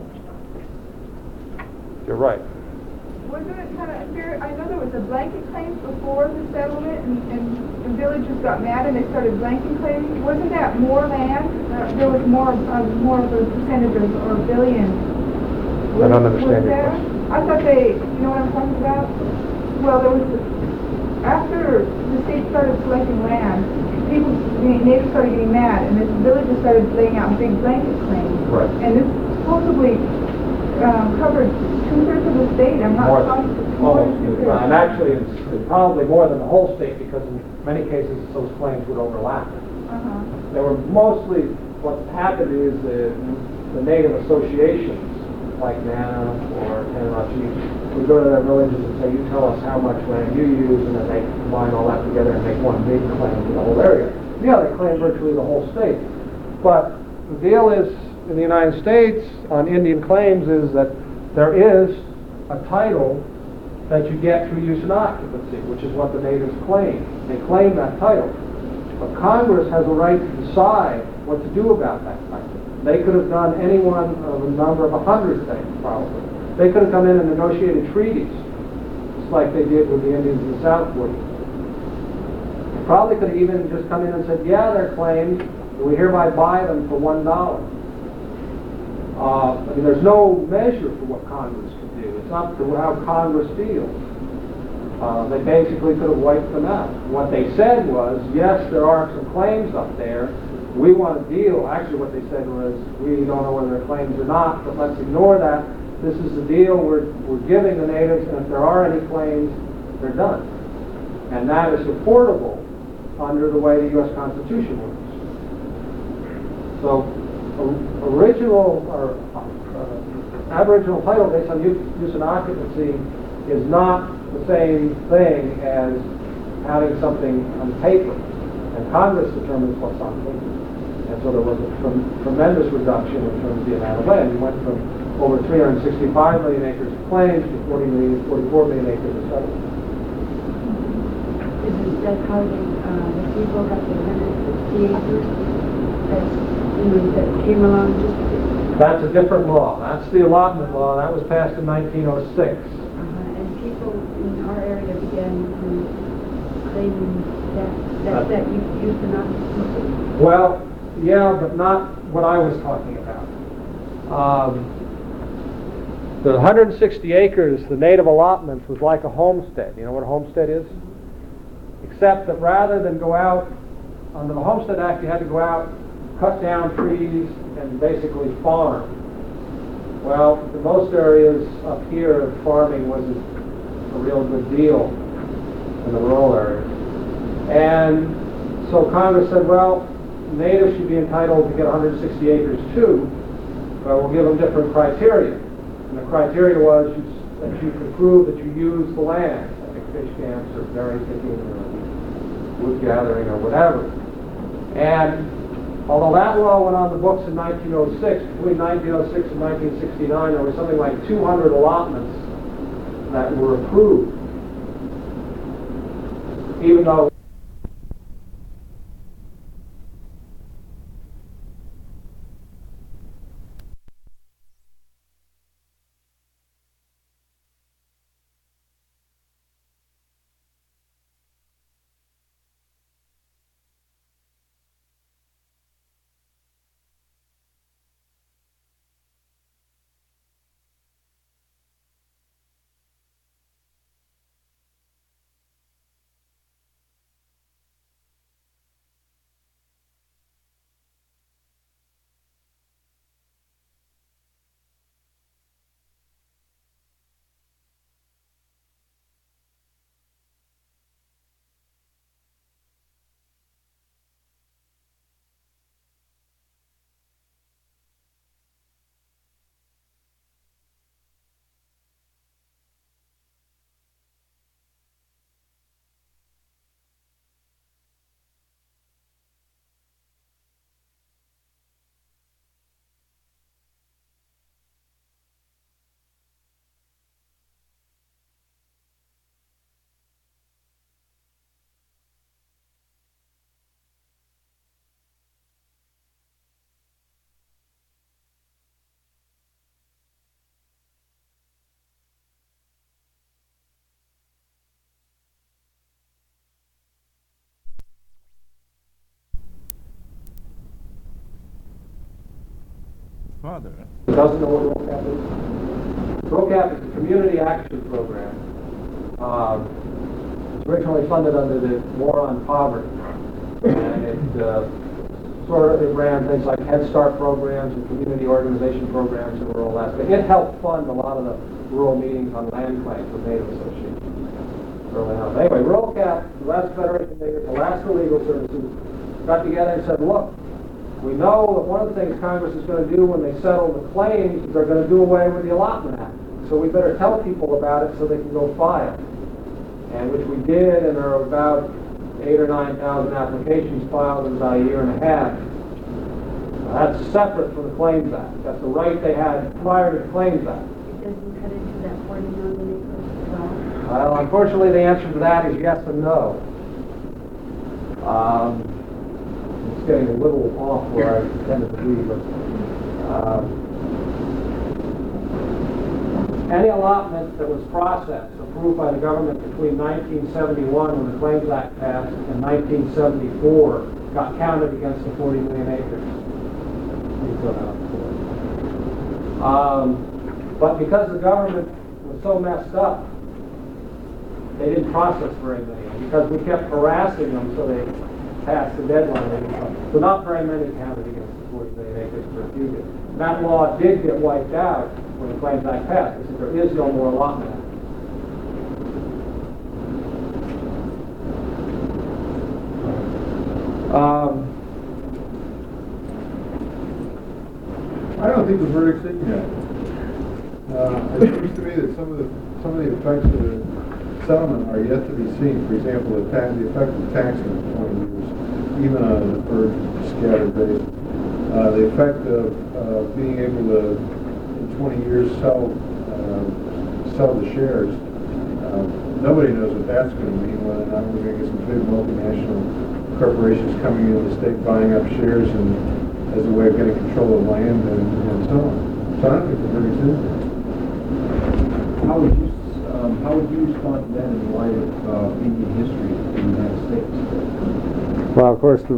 you're right. Wasn't it kind of unfair? I know there was a blanket claim before the settlement, and, and the villagers got mad and they started blanket claiming. Wasn't that more land? Uh, there was more, uh, more of a percentage of, or billion. I don't understand was your there? question. I thought they, you know what I'm talking about? Well, there was, after the state started collecting land, people, the natives started getting mad, and the villagers started laying out big blanket claims. Right. And this supposedly um, covered two-thirds of the state. I'm not More talking than, more almost, than two-thirds. and actually it's, it's probably more than the whole state, because in many cases those claims would overlap. Uh-huh. They were mostly, what happened is the, the native associations, like NANA or Tanarachi, would go to their villages and say, you tell us how much land you use, and then they combine all that together and make one big claim for the whole area. Yeah, they claim virtually the whole state. But the deal is, in the United States, on Indian claims, is that there is a title that you get through use and occupancy, which is what the natives claim. They claim that title. But Congress has a right to decide what to do about that title. They could have done any one of a number of a hundred things, probably. They could have come in and negotiated treaties, just like they did with the Indians in the South would. Probably could have even just come in and said, yeah, they're claims, and we hereby buy them for one dollar. Uh, I mean, there's no measure for what Congress can do. It's up to how Congress feels. Uh, they basically could have wiped them out. What they said was, yes, there are some claims up there. We want a deal. Actually, what they said was, we don't know whether they're claims or not, but let's ignore that. This is the deal we're, we're giving the natives, and if there are any claims, they're done. And that is supportable under the way the U S Constitution works. So, o- original or uh, Aboriginal title based on use, use and occupancy is not the same thing as having something on paper. And Congress determines what's on paper. And so there was a trem- tremendous reduction in terms of the amount of land. We went from over three hundred sixty-five million acres of claims to forty million, forty-four million acres of settlements. Isn't that how they, uh, the people got the one hundred sixty acres? That's, you know, that came along just... That's a different law. That's the allotment law. That was passed in nineteen oh six. Uh-huh. And people in our area began to claim that, that, that you used to not... Well, yeah, but not what I was talking about. Um, the one hundred sixty acres, the native allotments, was like a homestead. You know what a homestead is? Except that rather than go out, under the Homestead Act, you had to go out, cut down trees, and basically farm. Well, in most areas up here, farming was a real good deal in the rural areas. And so Congress said, well, natives should be entitled to get one hundred sixty acres too, but we'll give them different criteria. And the criteria was you, that you could prove that you used the land, like fish camps or berry picking or wood gathering or whatever. And although that law went on the books in nineteen oh six, between nineteen oh six and nineteen sixty-nine, there was something like two hundred allotments that were approved, even though Father. doesn't know what ROCAP is. ROCAP is a community action program. Um, it's originally funded under the War on Poverty, and it uh, sort of it ran things like Head Start programs and community organization programs in rural Alaska. It helped fund a lot of the rural meetings on land claims with Native associations early on. Anyway, ROCAP, the Alaska Federation of Natives, Alaska Legal Services, got together and said, look, we know that one of the things Congress is going to do when they settle the claims is they're going to do away with the Allotment Act. So we better tell people about it so they can go file. And which we did, and there are about eight or nine thousand applications filed in about a year and a half. Now, that's separate from the Claims Act. That's the right they had prior to the Claims Act. It doesn't cut into that forty million acres as well. Well, unfortunately, the answer to that is yes and no. Um, it's getting a little off where I intended to be, but um, any allotment that was processed, approved by the government between nineteen seventy-one, when the Claims Act passed, and nineteen seventy-four, got counted against the forty million acres. Um, but because the government was so messed up, they didn't process very many. Because we kept harassing them, so they passed the deadline. So not very many counted against the forty million acres per fugitive. That law did get wiped out when the Claims Act passed. They said there is no more allotment act. Um, I don't think the verdict's in yet. Uh, it seems to me that some of the some of the effects of the settlement are yet to be seen. For example, the, tax, the effect of taxing in twenty years, even on a deferred, scattered basis. Uh, the effect of uh, being able to, in twenty years, sell uh, sell the shares. Uh, nobody knows what that's going to mean. Whether or not we're going to get some big multinational corporations coming into the state, buying up shares, and as a way of getting control of land and, and so on. So I don't think the verdict's in there. How would you um, how would you respond to that in light of uh, Indian history in the United States? Well, of course, the,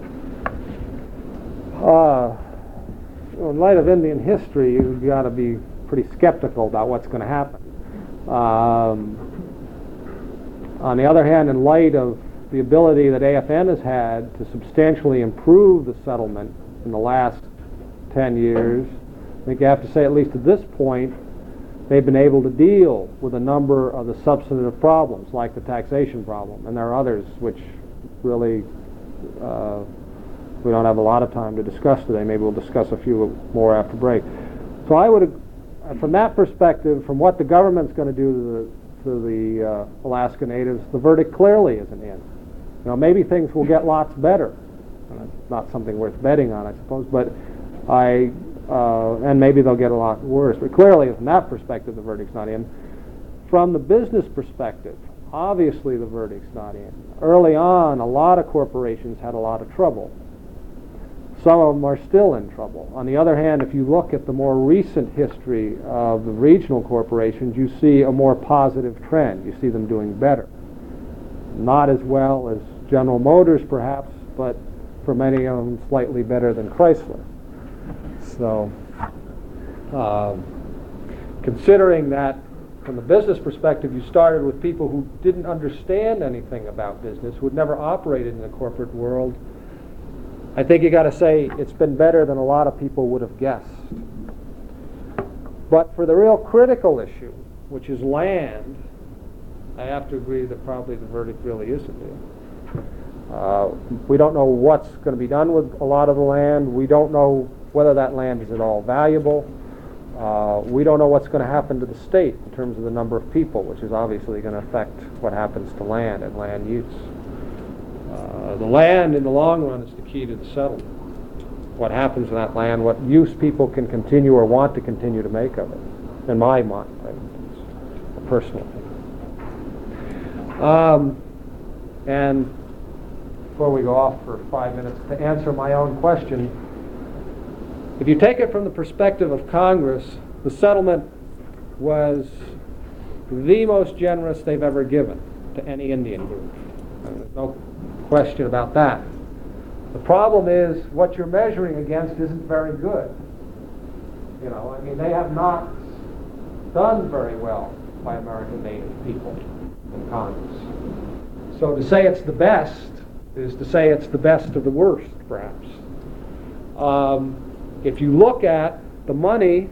uh, in light of Indian history, you've got to be pretty skeptical about what's going to happen. Um, on the other hand, in light of the ability that A F N has had to substantially improve the settlement in the last ten years, I think you have to say, at least at this point, they've been able to deal with a number of the substantive problems, like the taxation problem, and there are others which really uh, we don't have a lot of time to discuss today. Maybe we'll discuss a few more after break. So I would, uh, from that perspective, from what the government's going to do to the, to the uh, Alaska Natives, the verdict clearly isn't in. You know, maybe things will get lots better. Uh, it's not something worth betting on, I suppose, but I, uh, and maybe they'll get a lot worse. But clearly, from that perspective, the verdict's not in. from the business perspective, obviously the verdict's not in. Early on, a lot of corporations had a lot of trouble. Some of them are still in trouble. On the other hand, if you look at the more recent history of the regional corporations, you see a more positive trend. You see them doing better. Not as well as General Motors, perhaps, but for many of them, slightly better than Chrysler. So, um, considering that from the business perspective, you started with people who didn't understand anything about business, who had never operated in the corporate world, I think you got to say it's been better than a lot of people would have guessed. But for the real critical issue, which is land, I have to agree that probably the verdict really isn't in. Uh, we don't know what's going to be done with a lot of the land. We don't know whether that land is at all valuable. Uh, we don't know what's going to happen to the state in terms of the number of people, which is obviously going to affect what happens to land and land use. Uh, the land, in the long run, is the key to the settlement. What happens to that land, what use people can continue or want to continue to make of it, in my mind. It's a personal thing. Um, and before we go off for five minutes, to answer my own question, if you take it from the perspective of Congress, the settlement was the most generous they've ever given to any Indian group. And there's no question about that. The problem is what you're measuring against isn't very good. You know, I mean, they have not done very well by American Native people in Congress. So to say it's the best is to say it's the best of the worst, perhaps. Um, if you look at the money,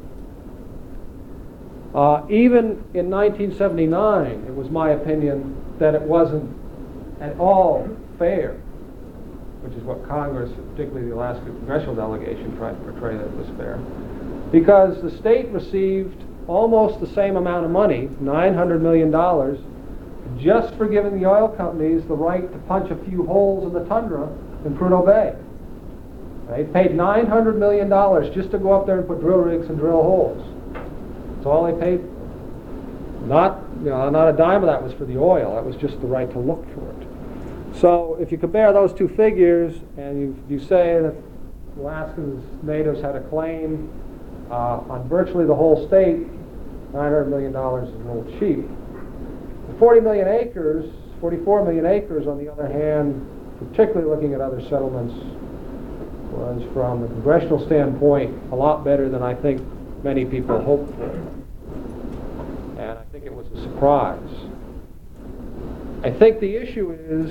uh, even in nineteen seventy-nine, it was my opinion that it wasn't at all fair, which is what Congress, particularly the Alaska Congressional Delegation, tried to portray that it was fair, because the state received almost the same amount of money, nine hundred million dollars, just for giving the oil companies the right to punch a few holes in the tundra in Prudhoe Bay. They paid nine hundred million dollars just to go up there and put drill rigs and drill holes. That's all they paid. Not, you know, not a dime of that was for the oil. That was just the right to look for it. So if you compare those two figures and you, you say that Alaska's natives had a claim uh, on virtually the whole state, nine hundred million dollars is a little cheap. The forty million acres, forty-four million acres, on the other hand, particularly looking at other settlements, was, from a congressional standpoint, a lot better than I think many people hoped for. And I think it was a surprise. I think the issue is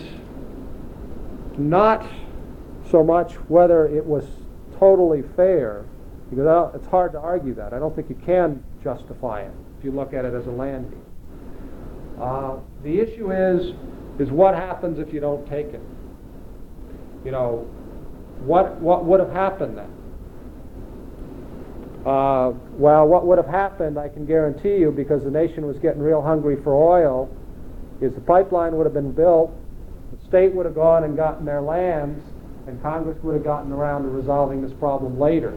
not so much whether it was totally fair, because I don't, it's hard to argue that. I don't think you can justify it if you look at it as a land deal. Uh, the issue is, is what happens if you don't take it? You know, what what would have happened then? Uh, well, what would have happened, I can guarantee you, because the nation was getting real hungry for oil, is the pipeline would have been built, the state would have gone and gotten their lands, and Congress would have gotten around to resolving this problem later.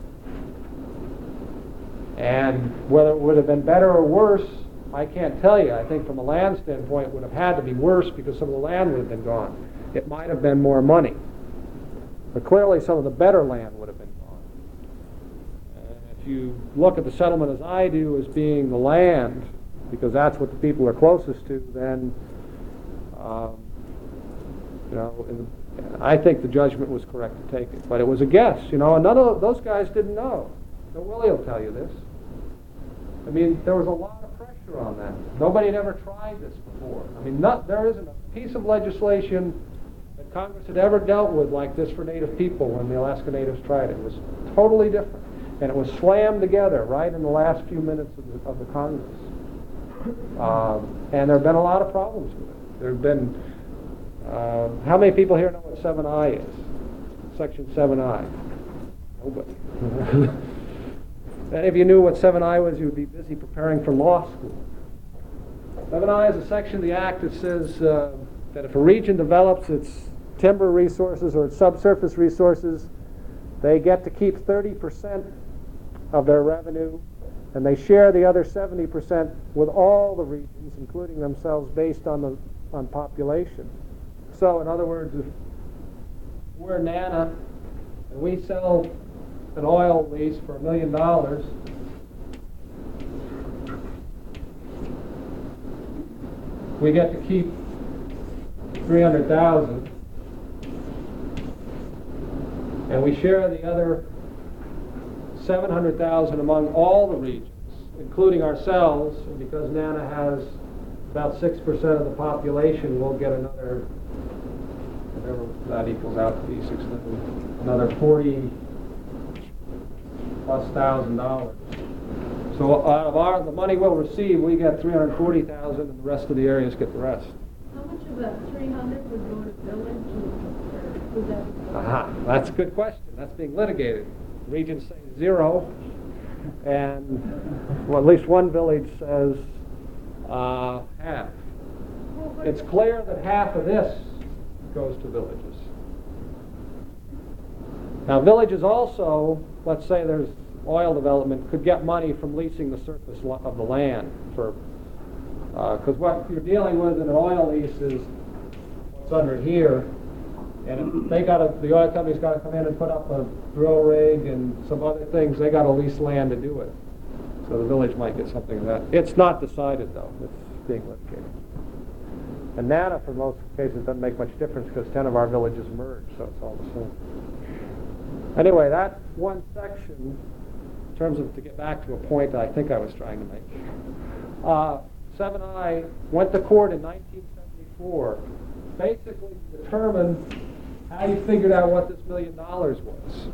And whether it would have been better or worse, I can't tell you. I think from a land standpoint it would have had to be worse because some of the land would have been gone. It might have been more money. But clearly some of the better land would have been gone. And if you look at the settlement as I do as being the land, because that's what the people are closest to, then um, you know, in the, I think the judgment was correct to take it. But it was a guess, you know, and none of those guys didn't know. So Willie will tell you this. I mean, there was a lot of pressure on that. Nobody had ever tried this before. I mean, not, there isn't a piece of legislation that Congress had ever dealt with like this for Native people when the Alaska Natives tried it. It was totally different. And it was slammed together right in the last few minutes of the, of the Congress. Um, and there have been a lot of problems with it. There have been, uh, how many people here know what seven I is? Section seven I. Nobody. If you knew what seven I was, you would be busy preparing for law school. seven I is a section of the Act that says uh, that if a region develops its timber resources or its subsurface resources, they get to keep thirty percent of their revenue, And they share the other seventy percent with all the regions, including themselves, based on the on population. So, in other words, if we're NANA and we sell an oil lease for a million dollars, we get to keep three hundred thousand, and we share the other seven hundred thousand among all the regions, including ourselves. And because NANA has about six percent of the population, we'll get another, whatever that equals out to be, six, another forty plus thousand dollars. So out of our, the money we'll receive, we get three hundred forty thousand, and the rest of the areas get the rest. How much of that three hundred would go to village, or would that? Aha, that's a good question. That's being litigated. Regions say zero, and well, at least one village says uh, half. It's clear that half of this goes to villages. Now, villages also, let's say there's oil development, could get money from leasing the surface lo- of the land for, because uh, what you're dealing with in an oil lease is what's under here, and if they got to, the oil company's got to come in and put up a drill rig and some other things. They got to lease land to do it. So the village might get something of that. It's not decided though. It's being litigated. And NANA, for most cases, doesn't make much difference because ten of our villages merge, so it's all the same. Anyway, that one section, in terms of, to get back to a point I think I was trying to make, uh, seven I went to court in nineteen seventy-four, basically to determine how you figured out what this million dollars was.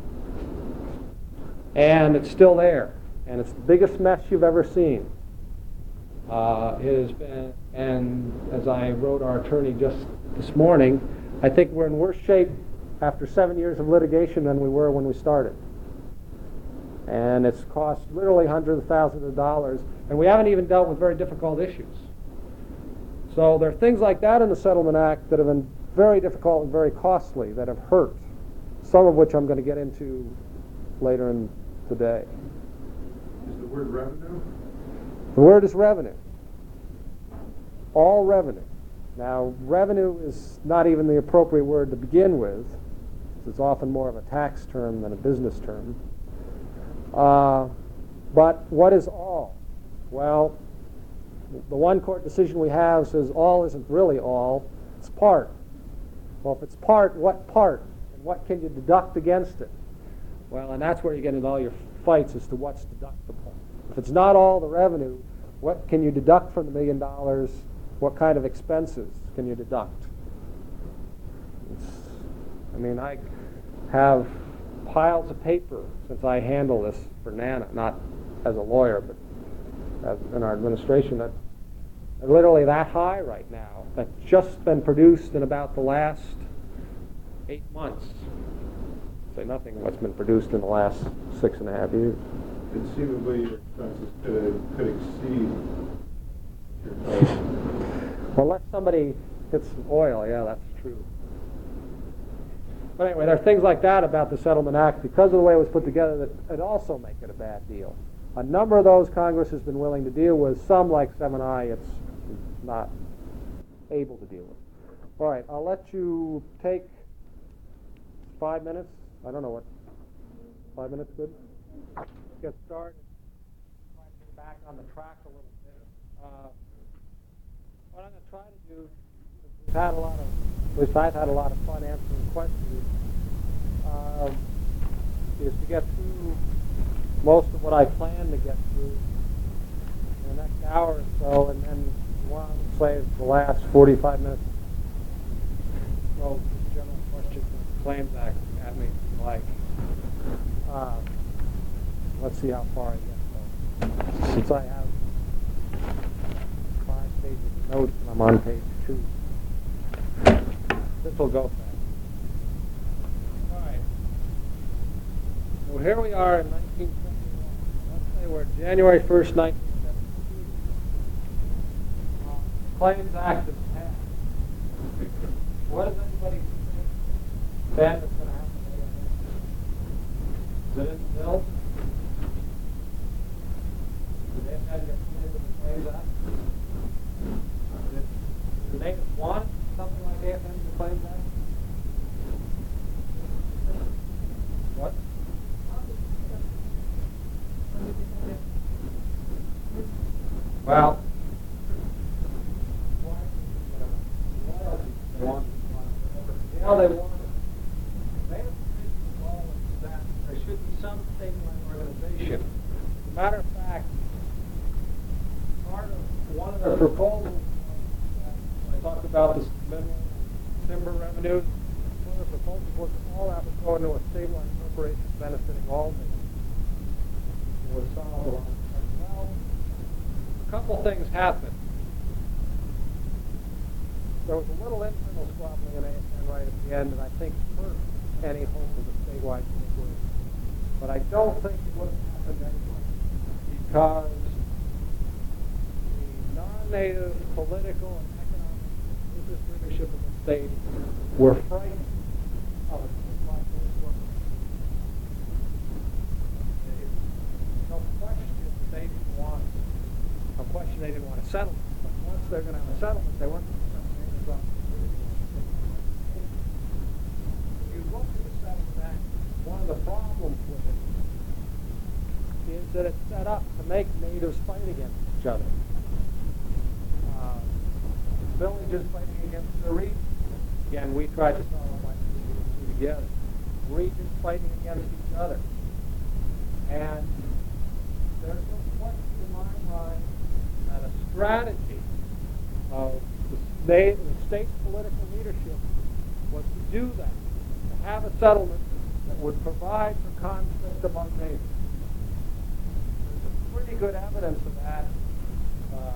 And it's still there. And it's the biggest mess you've ever seen. Uh, it has been, and as I wrote our attorney just this morning, I think we're in worse shape after seven years of litigation than we were when we started. And it's cost literally hundreds of thousands of dollars, and we haven't even dealt with very difficult issues. So there are things like that in the Settlement Act that have been very difficult and very costly, that have hurt, some of which I'm going to get into later in today. Is the word revenue? The word is revenue. All revenue. Now, revenue is not even the appropriate word to begin with. It's often more of a tax term than a business term. Uh, but what is all? Well, the one court decision we have says all isn't really all, it's part. Well, if it's part, what part? And what can you deduct against it? Well, and that's where you get into all your fights as to what's deductible. If it's not all the revenue, what can you deduct from the million dollars? What kind of expenses can you deduct? It's, I mean, I have piles of paper since I handle this for NANA, not as a lawyer, but as in our administration, that are literally that high right now, that's just been produced in about the last eight months. Say nothing what's been produced in the last six and a half years. Conceivably, your expenses could, could exceed your total. Well, unless somebody hits some oil, yeah, that's true. But anyway, there are things like that about the Settlement Act, because of the way it was put together, that it also make it a bad deal. A number of those Congress has been willing to deal with. Some, like seven I, it's not able to deal with. All right, I'll let you take five minutes. I don't know what, five minutes good? Let's get started. Try to get back on the track a little bit. Uh, what I'm going to try to do, we've had a lot of, at least I've had a lot of fun answering questions, uh, is to get through most of what I plan to get through in the next hour or so, and then one, say the last forty-five minutes, throw general questions on the Claims Act at me, like, uh, let's see how far I get. So, since I have five pages of notes and I'm on page two, this will go fast. All right. So here we are in nineteen seventy-one. Let's say we're January first, nineteen seventy-two. Uh, Claims Act is passed. What does anybody think bad that's going to happen? Is it in the bill? something like A F M to claim that? What? Well, they want, you know, they want, they have that there should be some statewide organization. As a matter of fact, part of one of the proposals, I talked about this mineral timber revenues, one of the proposals was all that would go into a statewide corporation benefiting all of it. It would solve a lot of problems. Well, a couple things happened. There was a little internal squabbling in A S N right at the end, and I think hurt any hope of a statewide corporation. But I don't think it would have happened anyway, because the non-native political and economic business leadership of the state were frightened of a statewide corporation. No question they didn't want, no question they didn't want a settlement. But once they're going to have a settlement, they weren't going to settle natives off. If you look at the Settlement Act, one of the problems with it is that it's set up to make natives fight against each other. Uh, villages fighting against the region. Again, we tried to solve it by putting the two together. Regions fighting against each other. And there's no question in my mind that a strategy of the state, the state's political leadership was to do that, to have a settlement that would provide for conflict among neighbors. There's pretty good evidence of that. Uh,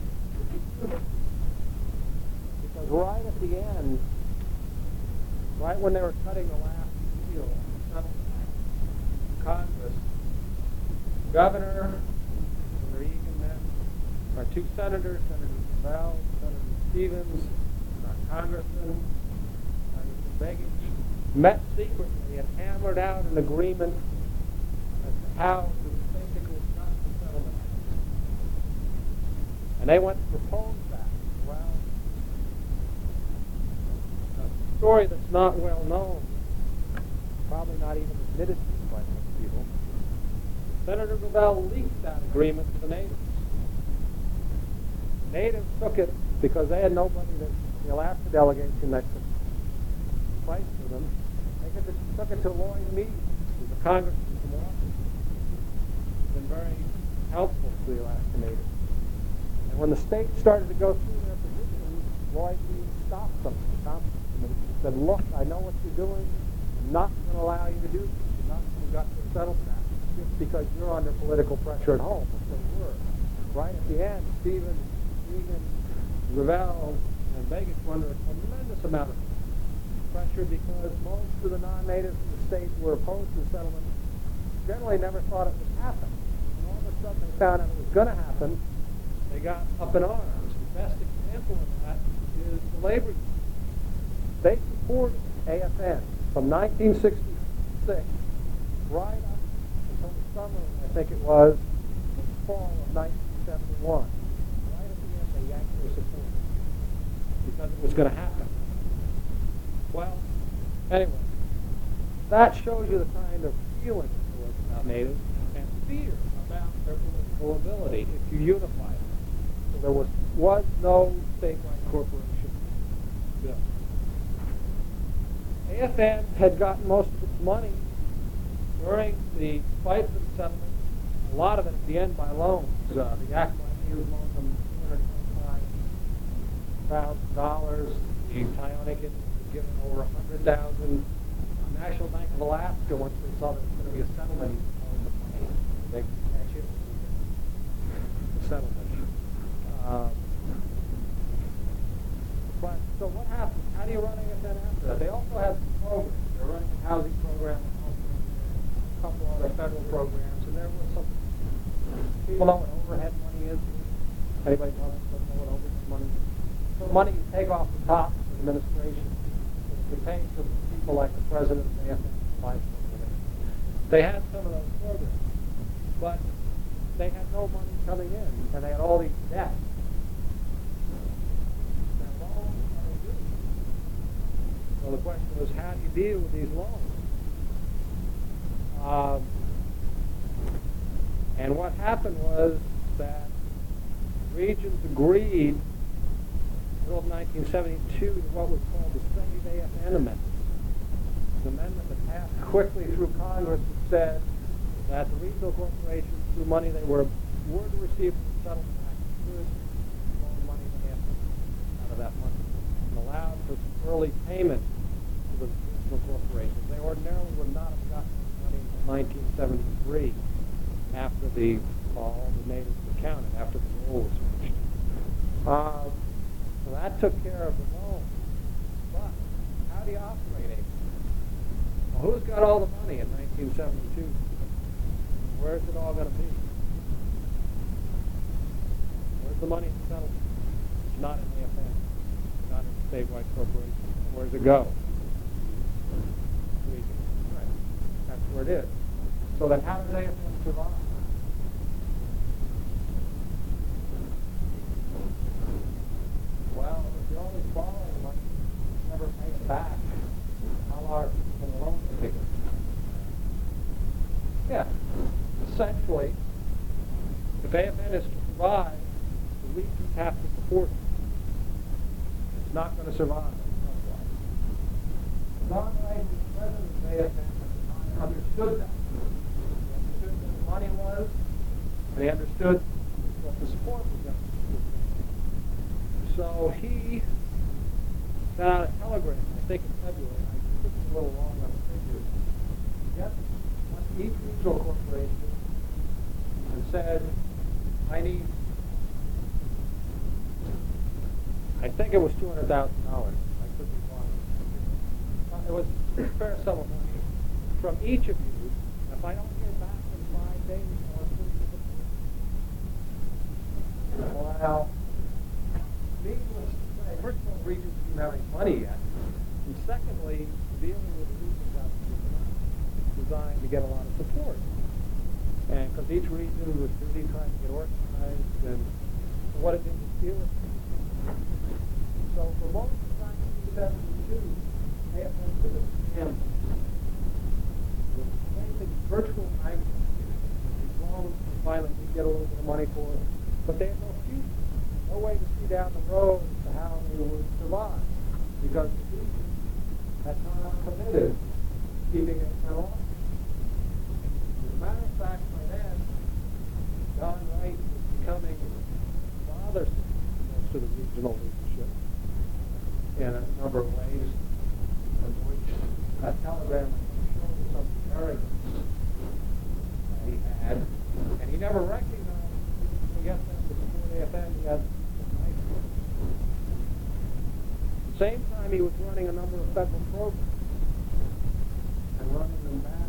because right at the end, right when they were cutting the last deal on the Settlement Act, Congress, Governor, Senator Egan then, our two senators, Senator Bell, Senator Stevens, our Congressman, Congressman Begich, met secretly and hammered out an agreement as to how to basically cut the Settlement Act. And they went to propose that. Well, a story that's not well known, probably not even admitted to by most people. Senator Gravel leaked that agreement to the natives. Natives took it because they had nobody that the Alaska delegation that could fight for them. They took it, took it to Lloyd Meade, who's a congressman from Washington. He's been very helpful to the Alaska natives. And when the state started to go through their position, Lloyd Meade stopped them, stopped them, and said, "Look, I know what you're doing. I'm not going to allow you to do this. You're not going to get the settlement act just because you're under political pressure at home," which they were. Right at the end, Stevens, Egan, Gravel, and Begich were under a tremendous amount of pressure because most of the non-natives in the state were opposed to the settlement, generally never thought it would happen. And all of a sudden they found out it was going to happen, they got up in arms. The best example of that is the labor union. They supported A F N from nineteen sixty-six right up until the summer, I think it was, the fall of nineteen seventy-one. Right at the end, they yanked their support because it was going to happen. Well, anyway, that shows you the kind of feeling there was about natives and fear about their political ability if you unify them. So there was, was no statewide corporation bill. A F N had gotten most of its money during the fight for the settlement, a lot of it at the end by loans. Uh, the Yakima Indians loaned them two hundred twenty-five thousand dollars. The Tyonek Indians were given over one hundred thousand dollars. The National Bank of Alaska, once they saw there was going to be a settlement, owned the money. They could cash in the settlement. Um, but, so what happened? How do you run A F N after that? They also had some programs. They were running a housing program, a couple other federal programs, and there was some people know what overhead money is. Anybody know what overhead money is? So money you take off the top of the administration to pay to people like the president of the A F N, vice president. They had some of those programs, but they had no money coming in, and they had all these debts. Now, loans are a good. the question was, how do you deal with these loans? Um, and what happened was that regions agreed in the middle of nineteen seventy-two to what was called the Save A F N Amendment. An amendment that passed quickly through Congress that said that the regional corporations, through money they were, were to receive from the Settlement Act, could loan money to A F N out of that money, and allowed for some early payment to the regional corporations. They ordinarily would not have gotten this money until nineteen seventy-three, after the uh, all the natives were counted, after the roll was finished. Um, so that took care of the loan. But how do you operate it? Well, who's got all the money in nineteen seventy-two? Where's it all going to be? Where's the money settled? It's not in A F N. It's not in the statewide corporation. Where's it go? Right. That's where it is. So then how does A F N survive? Well, if you're always borrowing money, you never pay it back. How large can the loan be? Yeah. Essentially, if A F N is to survive, the regions have to support it. It's not going to survive. Don Wright, the president of A F N, understood that. He understood what the money was, and he understood what the support was going to be. So he sent out a telegram, I think in February, I took it a little long on the figures. Yes, went to each regional corporation and said, I need, I think it was two hundred thousand dollars. I could be wrong. Uh, it was a fair sum of money from each of you. If I don't hear back in five days, I'll put you in the Well, needless to say, first of all, regions didn't have any money yet. And secondly, dealing with the regions out there was not designed to get a lot of support. And because each region was busy trying to get organized and what it did was deal with it. So for most of nineteen seventy-two, A F N was a scam. It was basically virtual banking. These loans finally did get a little bit of money for it, but they had no future, no way to see down the road to how they would survive, because the region had not committed to keeping it alive. As a matter of fact, by then, Don Wright was becoming bothersome to most of the regional leadership in a number of ways, of which that telegram showed some arrogance that he had, and he never recognized he got them to support A F N. He had nice. At the same time, he was running a number of federal programs and running them bad.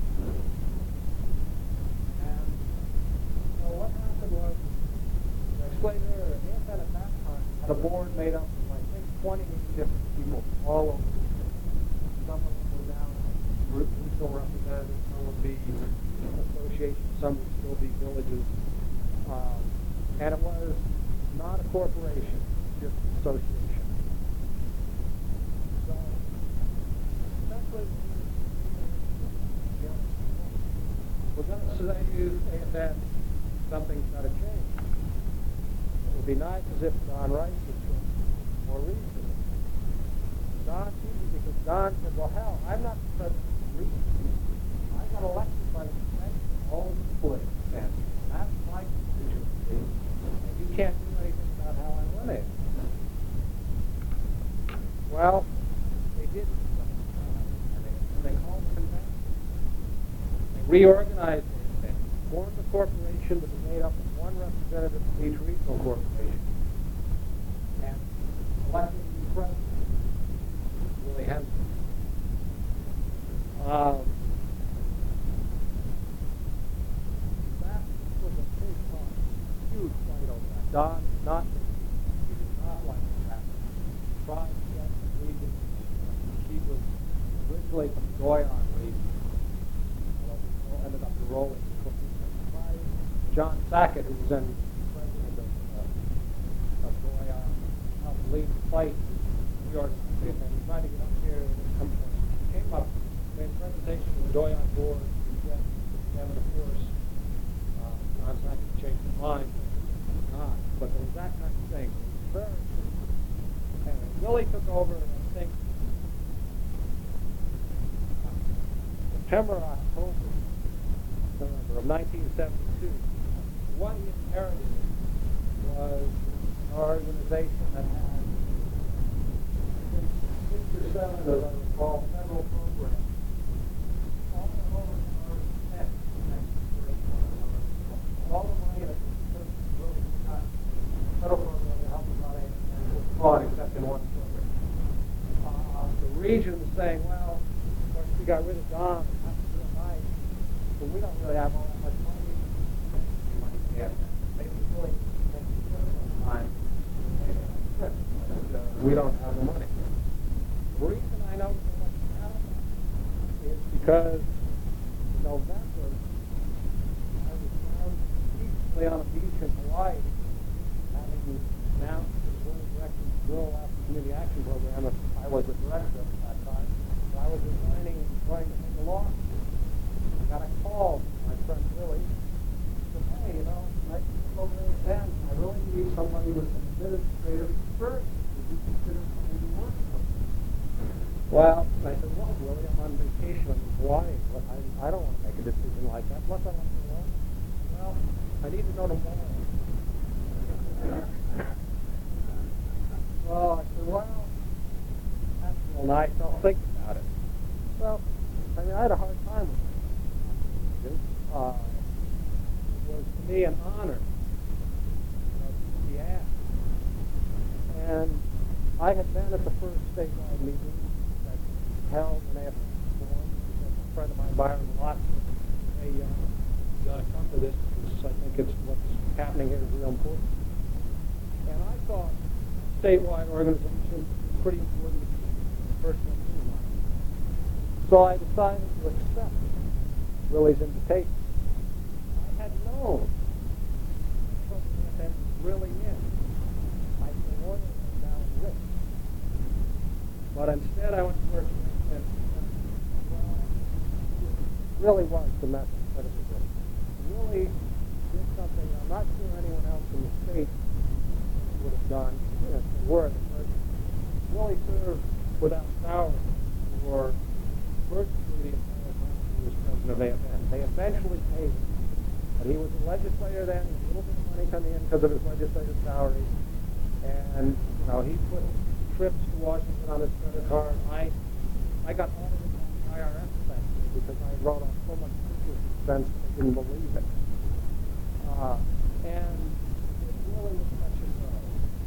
And so what happened was, as I explained earlier, A F N at that time had a board made up of, I think, twenty-eight different people all over. Some of them were now regional representatives, some would be associations, some would still be villages. Um, and it was not a corporation, just an association. So, essentially, we're going to say A F N, something's got to change. It would be nice as if Don Wright would show more reason. Don seemed because Don said, well, hell, I'm not the president of the region. I got elected by the convention, all the political standards. That's my constituency, and you can't do anything about how I run it. Well, they did something, and they, and they called the convention. They reorganized it, formed a corporation that was made up of one representative from each regional corporation, and elected the president, Willie Henson. Um, that was a big fight, huge fight over that. Don did not think he did not like that. Tried to get the region. He was originally from Goyon region. Well, ended up enrolling. John Sackett, who was then president of, uh, of Goyon, helped lead the fight. New York and he tried to get up here, and he came up, made a presentation with Doy on board, and then, of course, uh, John's not going to change his mind, not, but there was that kind of thing. Very true. And Willie took over, and I think, September, October, November of nineteen seventy-two, what he inherited was an organization that had six or seven, as I recall, federal programs. All the over all the money that really got federal program to help us out and was fraud except in one program. Uh, the region was saying, well, of course we got rid of Don, and that's real nice, but we don't really have all that much money. Money yet. Maybe really time. But, uh, we don't have the money. The reason I know so much about that is because in November, I was down peacefully on a beach in Hawaii, having announced the Rural Directions Rural African Community Action Program. I was the director at that time. So I was resigning and trying to make a law. I got a call from my friend Willie. He said, hey, you know, I over there then, I really need somebody with some administrative experience. Would you consider coming to work for me? Well, I said, well, Willie, I'm on vacation in Hawaii. But I, I don't want to make a decision like that. Plus, I want to know. Well, I need to know tomorrow. Well, I said, well, that's real nice. I'll think about it. Well, I mean, I had a hard time with it. Uh, it was to me an honor, you know, to be asked. And I had been at the first statewide meeting that held in Athens, a friend of mine, Byron Watson, hey, uh, you got to come to this because I think it's what's happening here is real important. And I thought statewide organization was pretty important personal to mine. So I decided to accept Willie's invitation. I had known something that was really in. I'd been loyal and now rich. But instead I went to work and well, really was the message that it was in. Really did something I'm not sure anyone else in the state would have done if they were. Willie served without salary for virtually the entire time he was president of A F N. They eventually paid him. But he was a legislator then, a little bit of money coming in because of his legislative salary. And, you know, he put trips to Washington on his credit card. I I got audited on the I R S expenses because I wrote off so much business expense I didn't believe it. Uh, and it really was touch and go.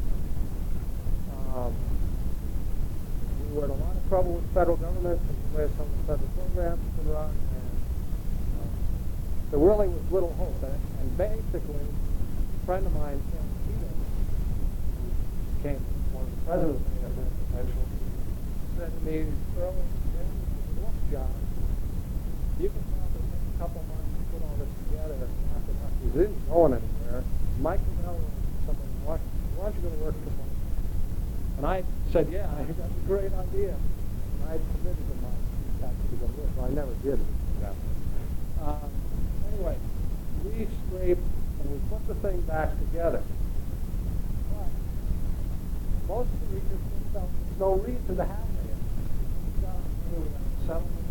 Um, we were in a lot of trouble with the federal government because of the way some of the federal programs have been run, and uh, there really was little hope. And, and basically, a friend of mine, Sam Tito, who became one of the presidents of the A F N eventually, said to me, early in look, John, you can probably take a couple months to put all this together and wrap it up. This isn't going anywhere. Mike Cavell and somebody in Washington, why don't you go to work for Mike? And I said, yeah, I think that's a great idea. And I committed to Mike actually to go to work. Well, I never did. Um, anyway, we scraped and we put the thing back together. But most of the readers felt there's no reason to have it. We got a settlement.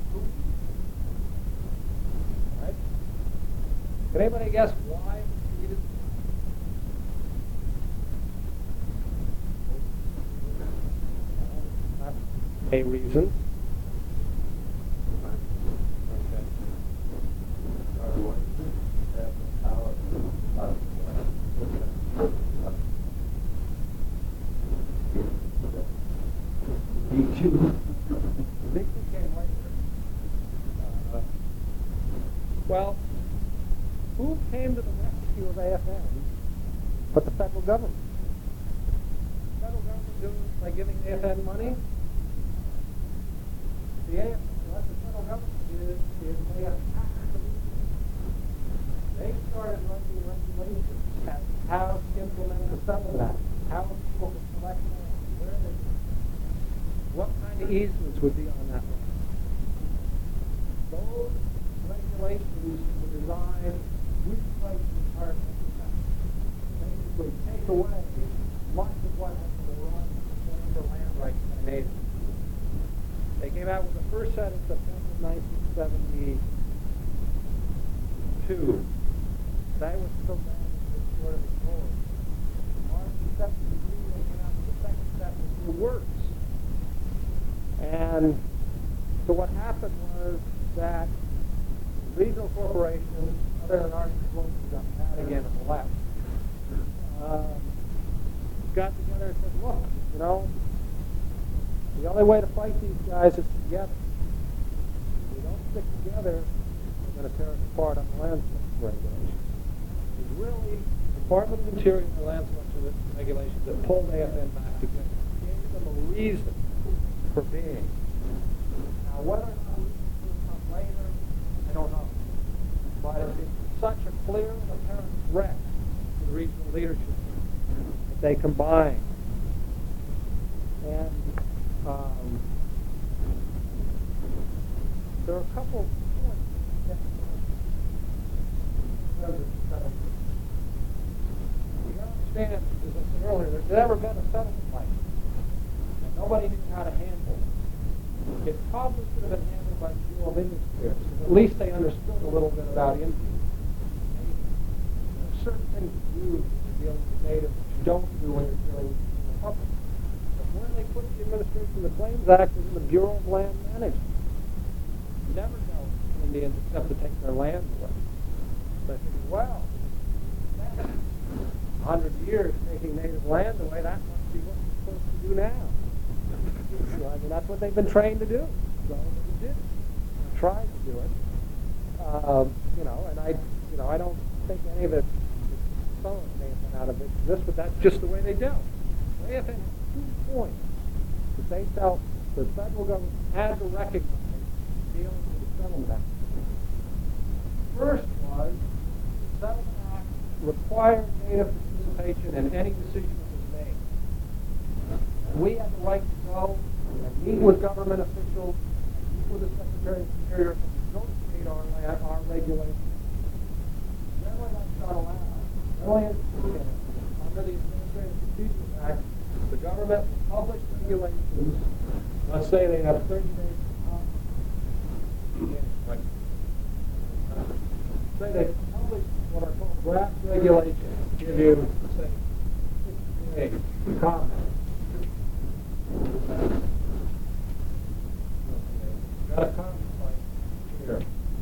Right? Can anybody guess why we needed a reason? Uh, well, who came to the rescue of A F N but the federal government? The federal government doing it by giving A F N money? The A F N, what the federal government did is they attacked the region. They started writing regulations as to how to implement the settlement act, how people could select land, where they could. easements would be on that land. Those regulations were designed to replace the entire country. Basically take away much of what has been run for land rights by natives. They came out with the first set in September nineteen seventy-two. That was still bad as sort of ignored. March seventy-three, they came out with the second set, which were worse. And so what happened was that regional corporations, other than ours, got mad again on the left, um, got together and said, look, you know, the only way to fight these guys is together. If we don't stick together, we're going to tear us apart on the land selection regulations. It's really the Department of Interior and the land selection regulations that pulled A F N back together. Gave them a reason for being. Now, whether or not we will come later, I don't know. But it's such a clear and apparent threat to the regional leadership that they combine. And um, there are a couple of points that you got to understand, as I said earlier, there's never been a settlement like this. And nobody knew how to handle it. It probably should have been handled by the Bureau of Indian Affairs. At least they understood a little bit about Indians. There are certain things you do when you're dealing with natives that you don't do when you're dealing with the public. But when they put the Administration of the Claims Act was in the Bureau of Land Management, never dealt with Indians except to take their land away. So I figured, well, a hundred years taking native land away, that must be what we're supposed to do now. So, I mean, that's what they've been trained to do. So they did. They tried to do it. Um, you know, and I, you know, I don't think any of it is stolen anything out of it. This, but that's just the way they dealt. A F N had two points that they felt the federal government had to recognize dealing with the Settlement Act. First was the Settlement Act required native participation in any decision that was made. And we had the right to go and meet with government officials, meet with the Secretary of the Interior, and negotiate our, land, our regulations. Generally, that's not allowed. Generally, under the Administrative Procedures Act, the government will publish regulations. Let's say they have thirty days to come. Right. Say they publish what are called draft regulations. Give you, say, sixty days to comment. Got a comment here.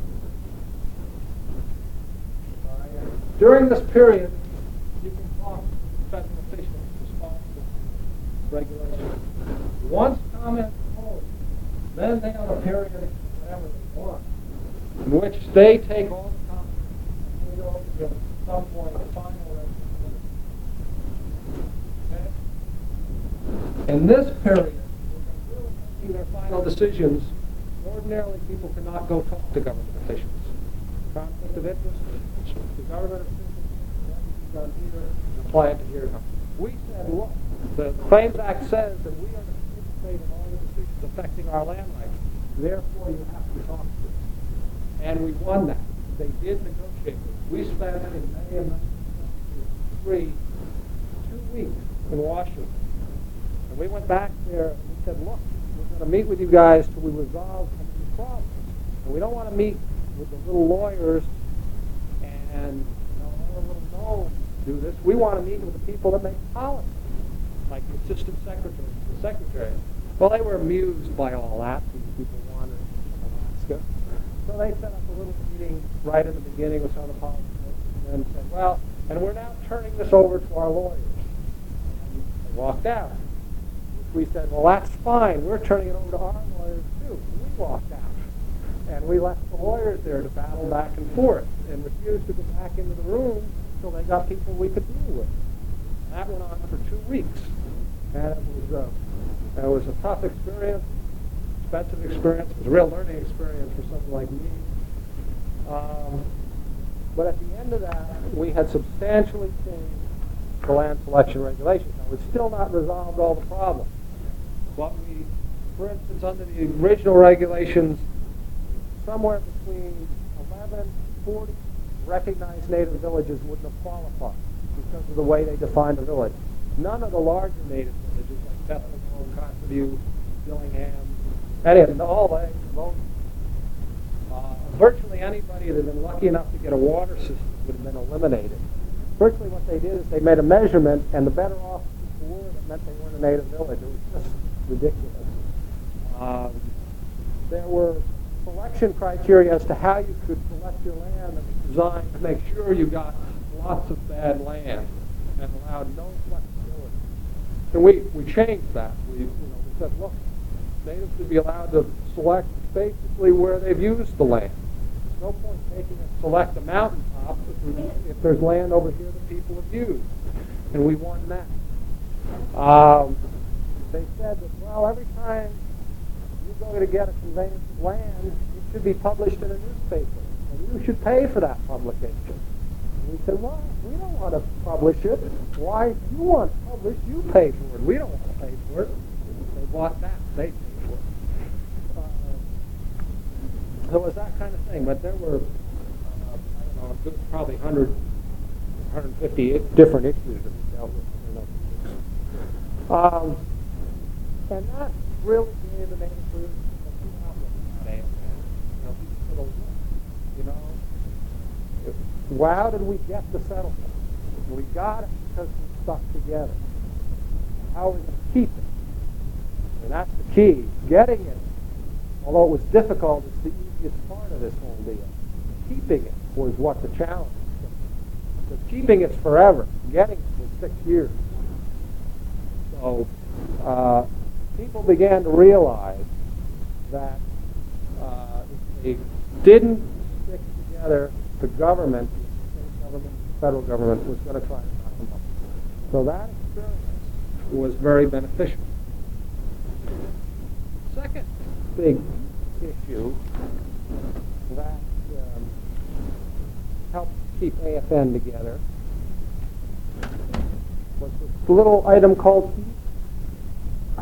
During this period, you can talk to federal officials responsible for regulation. Once comments are closed, then they have a period of whatever they want, in which they take all the comments and they go to at some point a final recommendation. Okay? In this period, when they're really making their final decisions, ordinarily people cannot go talk to government officials. Conflict of interest, the government officials done here and apply it to here. We said, look, the Claims Act says that we are to participate in all the decisions affecting our land rights. Therefore, you have to talk to us. And we won that. They did negotiate with us. We spent in May of nineteen seventy-three two weeks in Washington. And we went back there and we said, look, we're going to meet with you guys till we resolve some of these problems. And we don't want to meet with the little lawyers and you know, all the little gnomes do this. We want to meet with the people that make policy, like the assistant secretary, the secretary. Well, they were amused by all that. These people wanted Alaska. So they set up a little meeting right in the beginning with some of the politicians and said, well, and we're now turning this over to our lawyers. And they walked out. We said, well, that's fine. We're turning it over to our lawyers, too. And we walked out. And we left the lawyers there to battle back and forth and refused to go back into the room until they got people we could deal with. And that went on for two weeks. And it was, uh, it was a tough experience, expensive experience. It was a real learning experience for someone like me. Um, but at the end of that, we had substantially changed the land selection regulations. Now, we've still not resolved all the problems. But we for instance, under the original regulations, somewhere between eleven and forty recognized native villages wouldn't have qualified because of the way they defined a village. None of the larger native villages like Bethlehem, Cotteview, Dillingham, any of them, all they, uh, virtually anybody that had been lucky enough to get a water system would have been eliminated. Virtually what they did is they made a measurement, and the better off people were, that meant they weren't a native village. It was just ridiculous. Um, there were selection criteria as to how you could select your land that was designed to make sure you got lots of bad land and allowed no flexibility. And we, we changed that. We, you know, we said, look, natives should be allowed to select basically where they've used the land. There's no point taking and select a mountaintop if, if there's land over here that people have used. And we won that. Um, they said that, well, every time you go to get a conveyance of land, it should be published in a newspaper, and you should pay for that publication. And we said, well, we don't want to publish it. Why do you want to publish? You pay for it. We don't want to pay for it. They bought that. They paid for it. Uh, so it was that kind of thing. But there were, uh, I don't know, it was probably one hundred, one hundred fifty different issues that we dealt with in those years. Um, and that really gave the native group a few outlets about A F N. You know, people sort of looked, you know, if, how did we get the settlement? We got it because we stuck together. How are we going to keep it? And that's the key. Getting it, although it was difficult, is the easiest part of this whole deal. Keeping it was what the challenge was. Because keeping it's forever. Getting it was six years. So uh, people began to realize that uh, if they didn't stick together, the government, the state government, the federal government, was going to try to knock them up. So that experience was very beneficial. Second big issue that um, helped keep A F N together was this little item called uh,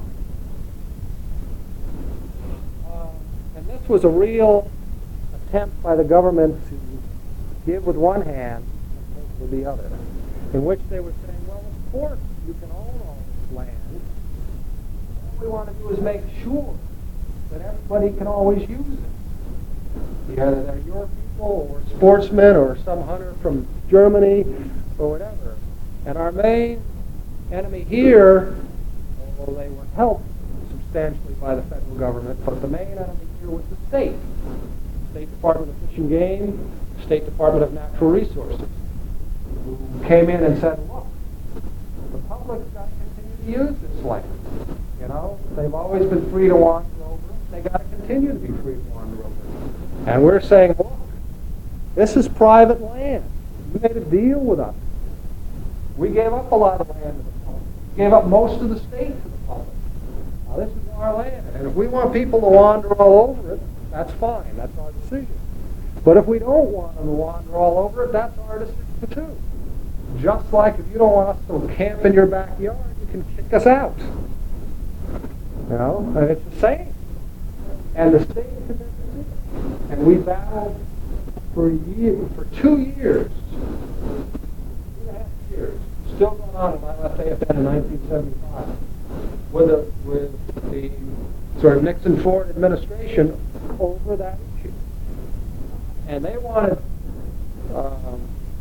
and this was a real attempt by the government to give with one hand and take with the other, in which they were saying, well, of course you can own all this land. All we want to do is make sure that everybody can always use it. Either they're your people or sportsmen or some hunter from Germany or whatever. And our main enemy here, although they were helped substantially by the federal government, but the main enemy here was the state. State Department of Fish and Game, State Department of Natural Resources, who came in and said, look, the public's got to continue to use this land. You know, they've always been free to wander over it. They got to continue to be free to wander over it. And we're saying, look, this is private land. You made a deal with us. We gave up a lot of land to the public. We gave up most of the state to the public. Now, this is our land. And if we want people to wander all over it, that's fine. That's our decision. But if we don't want them to wander all over it, that's our decision too. Just like if you don't want us to camp in your backyard, you can kick us out. You know, and it's the same. And the state is in. And we battled for a year, for two years, two and a half years, still going on when I left A F N in nineteen seventy-five, with the with the sort of Nixon Ford administration over that issue. And they wanted, um,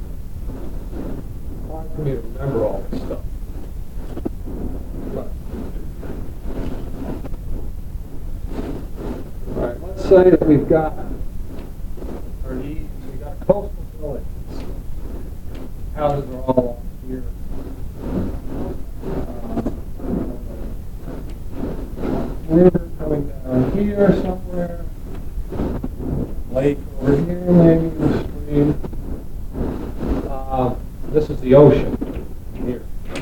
hard for me to remember all this stuff. But, all right, let's say that we've got our needs. We've got coastal villages. Houses are all along here. Uh, river coming down here somewhere. Lake over here, maybe the stream. Uh, this is the ocean here.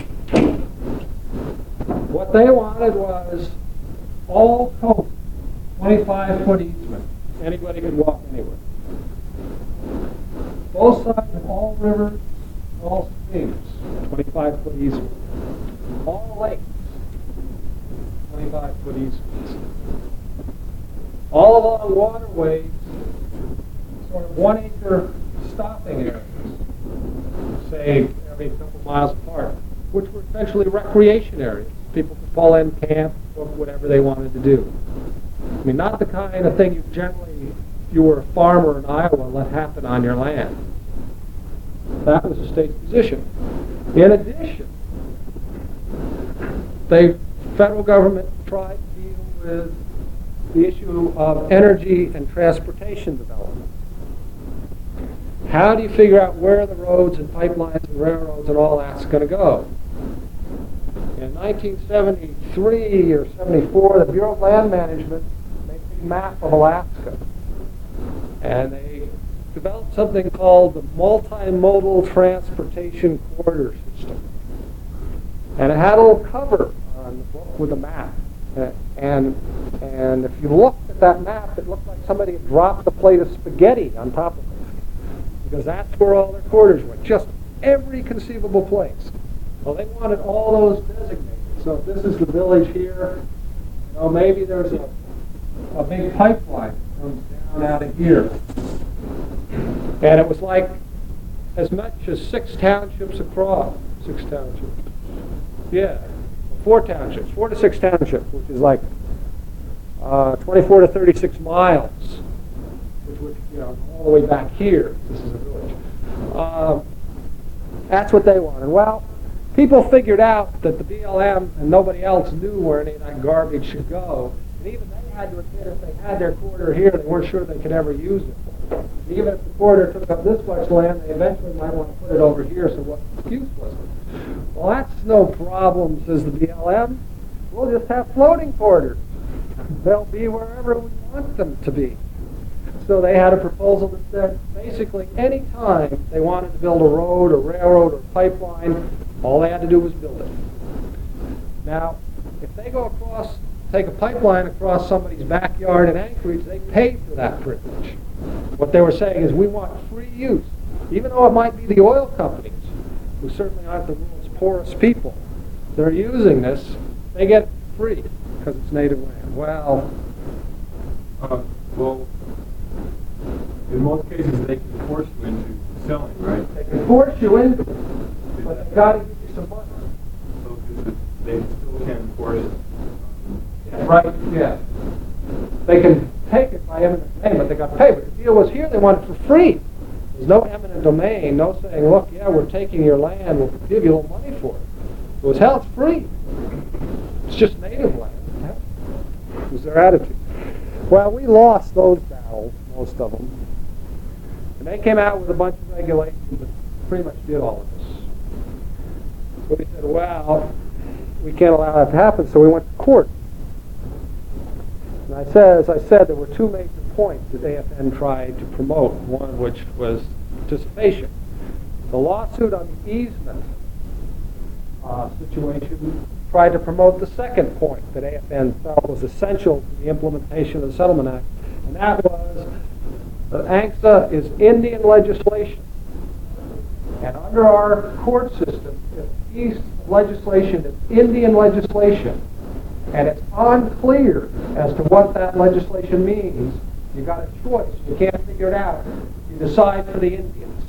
What they wanted was all coast, twenty-five foot easement. Anybody could walk anywhere. Both sides of all rivers, all streams, twenty-five foot easement. All lakes, twenty-five foot easements. All along waterways, sort of one acre stopping areas, say every couple miles apart, which were essentially recreation areas. People could pull in, camp, cook, whatever they wanted to do. I mean, not the kind of thing you generally, if you were a farmer in Iowa, let happen on your land. That was the state's position. In addition, the federal government tried to deal with the issue of energy and transportation development. How do you figure out where the roads and pipelines and railroads and all that's going to go? In nineteen seventy-three or seventy-four, the Bureau of Land Management made a map of Alaska. And they developed something called the Multimodal Transportation Corridor System. And it had a little cover on the book with a map. Uh, and and if you looked at that map, it looked like somebody had dropped a plate of spaghetti on top of it. Because that's where all their corridors went. Just every conceivable place. Well, they wanted all those designated. So if this is the village here, you know, maybe there's a, a big pipeline that comes down out of here. And it was like as much as six townships across. Six townships. Yeah. Four townships. Four to six townships, which is like uh, twenty-four to thirty-six miles. Which would, you know, all the way back here. This is a village. Um, that's what they wanted. Well, people figured out that the B L M and nobody else knew where any of that garbage should go. And even they had to admit if they had their corridor here, they weren't sure they could ever use it. Even if the corridor took up this much land, they eventually might want to put it over here, so what excuse was it? Well, that's no problem, says the B L M. We'll just have floating corridors. They'll be wherever we want them to be. So they had a proposal that said basically any time they wanted to build a road or railroad or pipeline, all they had to do was build it. Now, if they go across, take a pipeline across somebody's backyard in Anchorage, they pay for that privilege. What they were saying is we want free use. Even though it might be the oil companies, who certainly aren't the world's poorest people, they're using this, they get it free because it's native land. Well, uh, well, in most cases they can force you into selling, right? they can force you into it, but they've got to give you some money. So they still can force it. Yeah, right, yeah. They can take it by eminent domain, but they got to pay. But the deal was here, they want it for free. There's no eminent domain, no saying, look, yeah, we're taking your land, we'll give you a little money for it. It was, hell, it's free. It's just native land. It was their attitude. Well, we lost those battles, most of them. And they came out with a bunch of regulations that pretty much did all of this. So we said, well, we can't allow that to happen, so we went to court. And I said, as I said, there were two major points that A F N tried to promote, one of which was participation. The lawsuit on the easement uh, situation tried to promote the second point that A F N felt was essential to the implementation of the Settlement Act, and that was that A N C S A is Indian legislation. And under our court system, if East legislation is Indian legislation, and it's unclear as to what that legislation means, you got a choice. You can't figure it out. You decide for the Indians.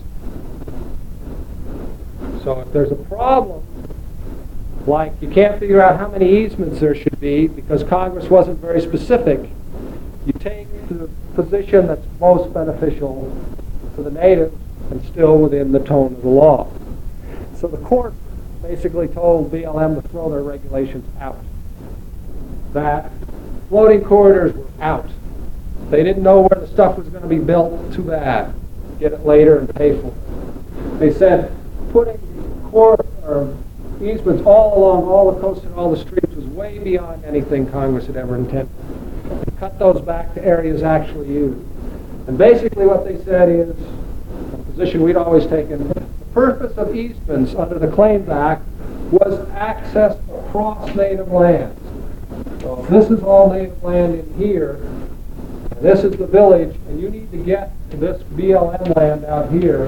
So if there's a problem, like you can't figure out how many easements there should be because Congress wasn't very specific, you take the position that's most beneficial to the natives and still within the tone of the law. So the court basically told B L M to throw their regulations out. That floating corridors were out. They didn't know where the stuff was going to be built. Too bad. Get it later and pay for it. They said putting cor- or easements all along all the coast and all the streets was way beyond anything Congress had ever intended. They cut those back to areas actually used. And basically what they said is, a position we'd always taken, the purpose of easements under the Claims Act was access across native lands. So if this is all native land in here, and this is the village, and you need to get to this B L M land out here,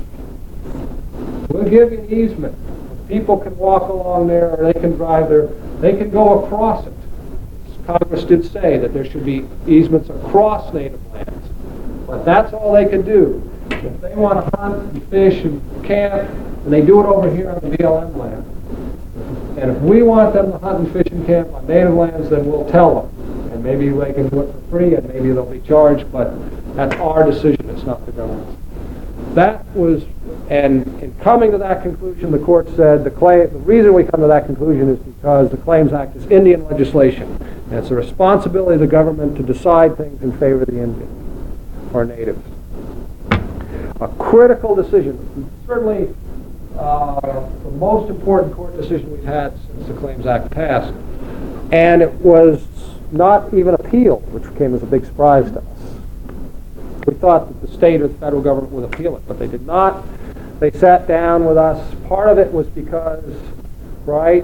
we'll give you an easement. People can walk along there, or they can drive their They can go across it. Congress did say that there should be easements across native lands, but that's all they can do. If they want to hunt and fish and camp, and they do it over here on the B L M land, and if we want them to hunt and fish and camp on native lands, then we'll tell them. And maybe they can do it for free, and maybe they'll be charged, but that's our decision, it's not the government's. That was, and in coming to that conclusion, the court said the claim, the reason we come to that conclusion is because the Claims Act is Indian legislation, and it's the responsibility of the government to decide things in favor of the Indian or natives. A critical decision, certainly uh, the most important court decision we've had since the Claims Act passed, and it was not even appealed, which came as a big surprise to us. We thought that the state or the federal government would appeal it, but they did not. They sat down with us. Part of it was because, right,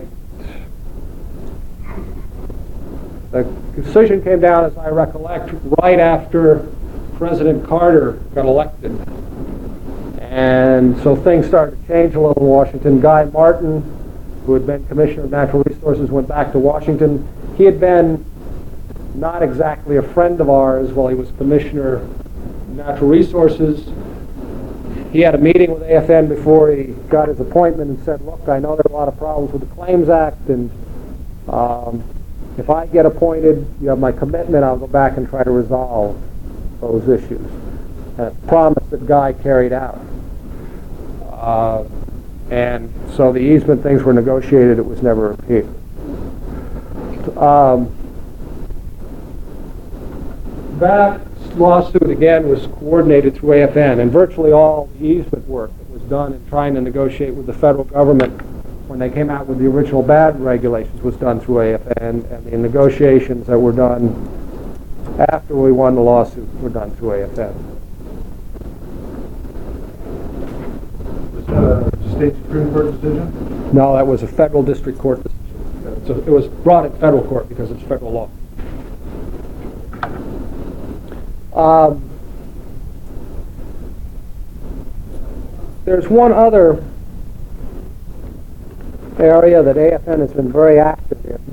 the decision came down, as I recollect, right after President Carter got elected. And so things started to change a little in Washington. Guy Martin, who had been Commissioner of Natural Resources, went back to Washington. He had been not exactly a friend of ours while he was Commissioner of Natural Resources. He had a meeting with A F N before he got his appointment and said, look, I know there are a lot of problems with the Claims Act, and um, if I get appointed, you have my commitment, I'll go back and try to resolve those issues. And a promise that Guy carried out. Uh, and so the easement things were negotiated, it was never appealed. Um, that lawsuit, again, was coordinated through A F N, and virtually all the easement work that was done in trying to negotiate with the federal government when they came out with the original bad regulations was done through A F N, and the negotiations that were done after we won the lawsuit were done through A F N. Was that a state Supreme Court decision? No, that was a federal district court decision. So it was brought in federal court because it's federal law. Um, there's one other area that A F N has been very active in,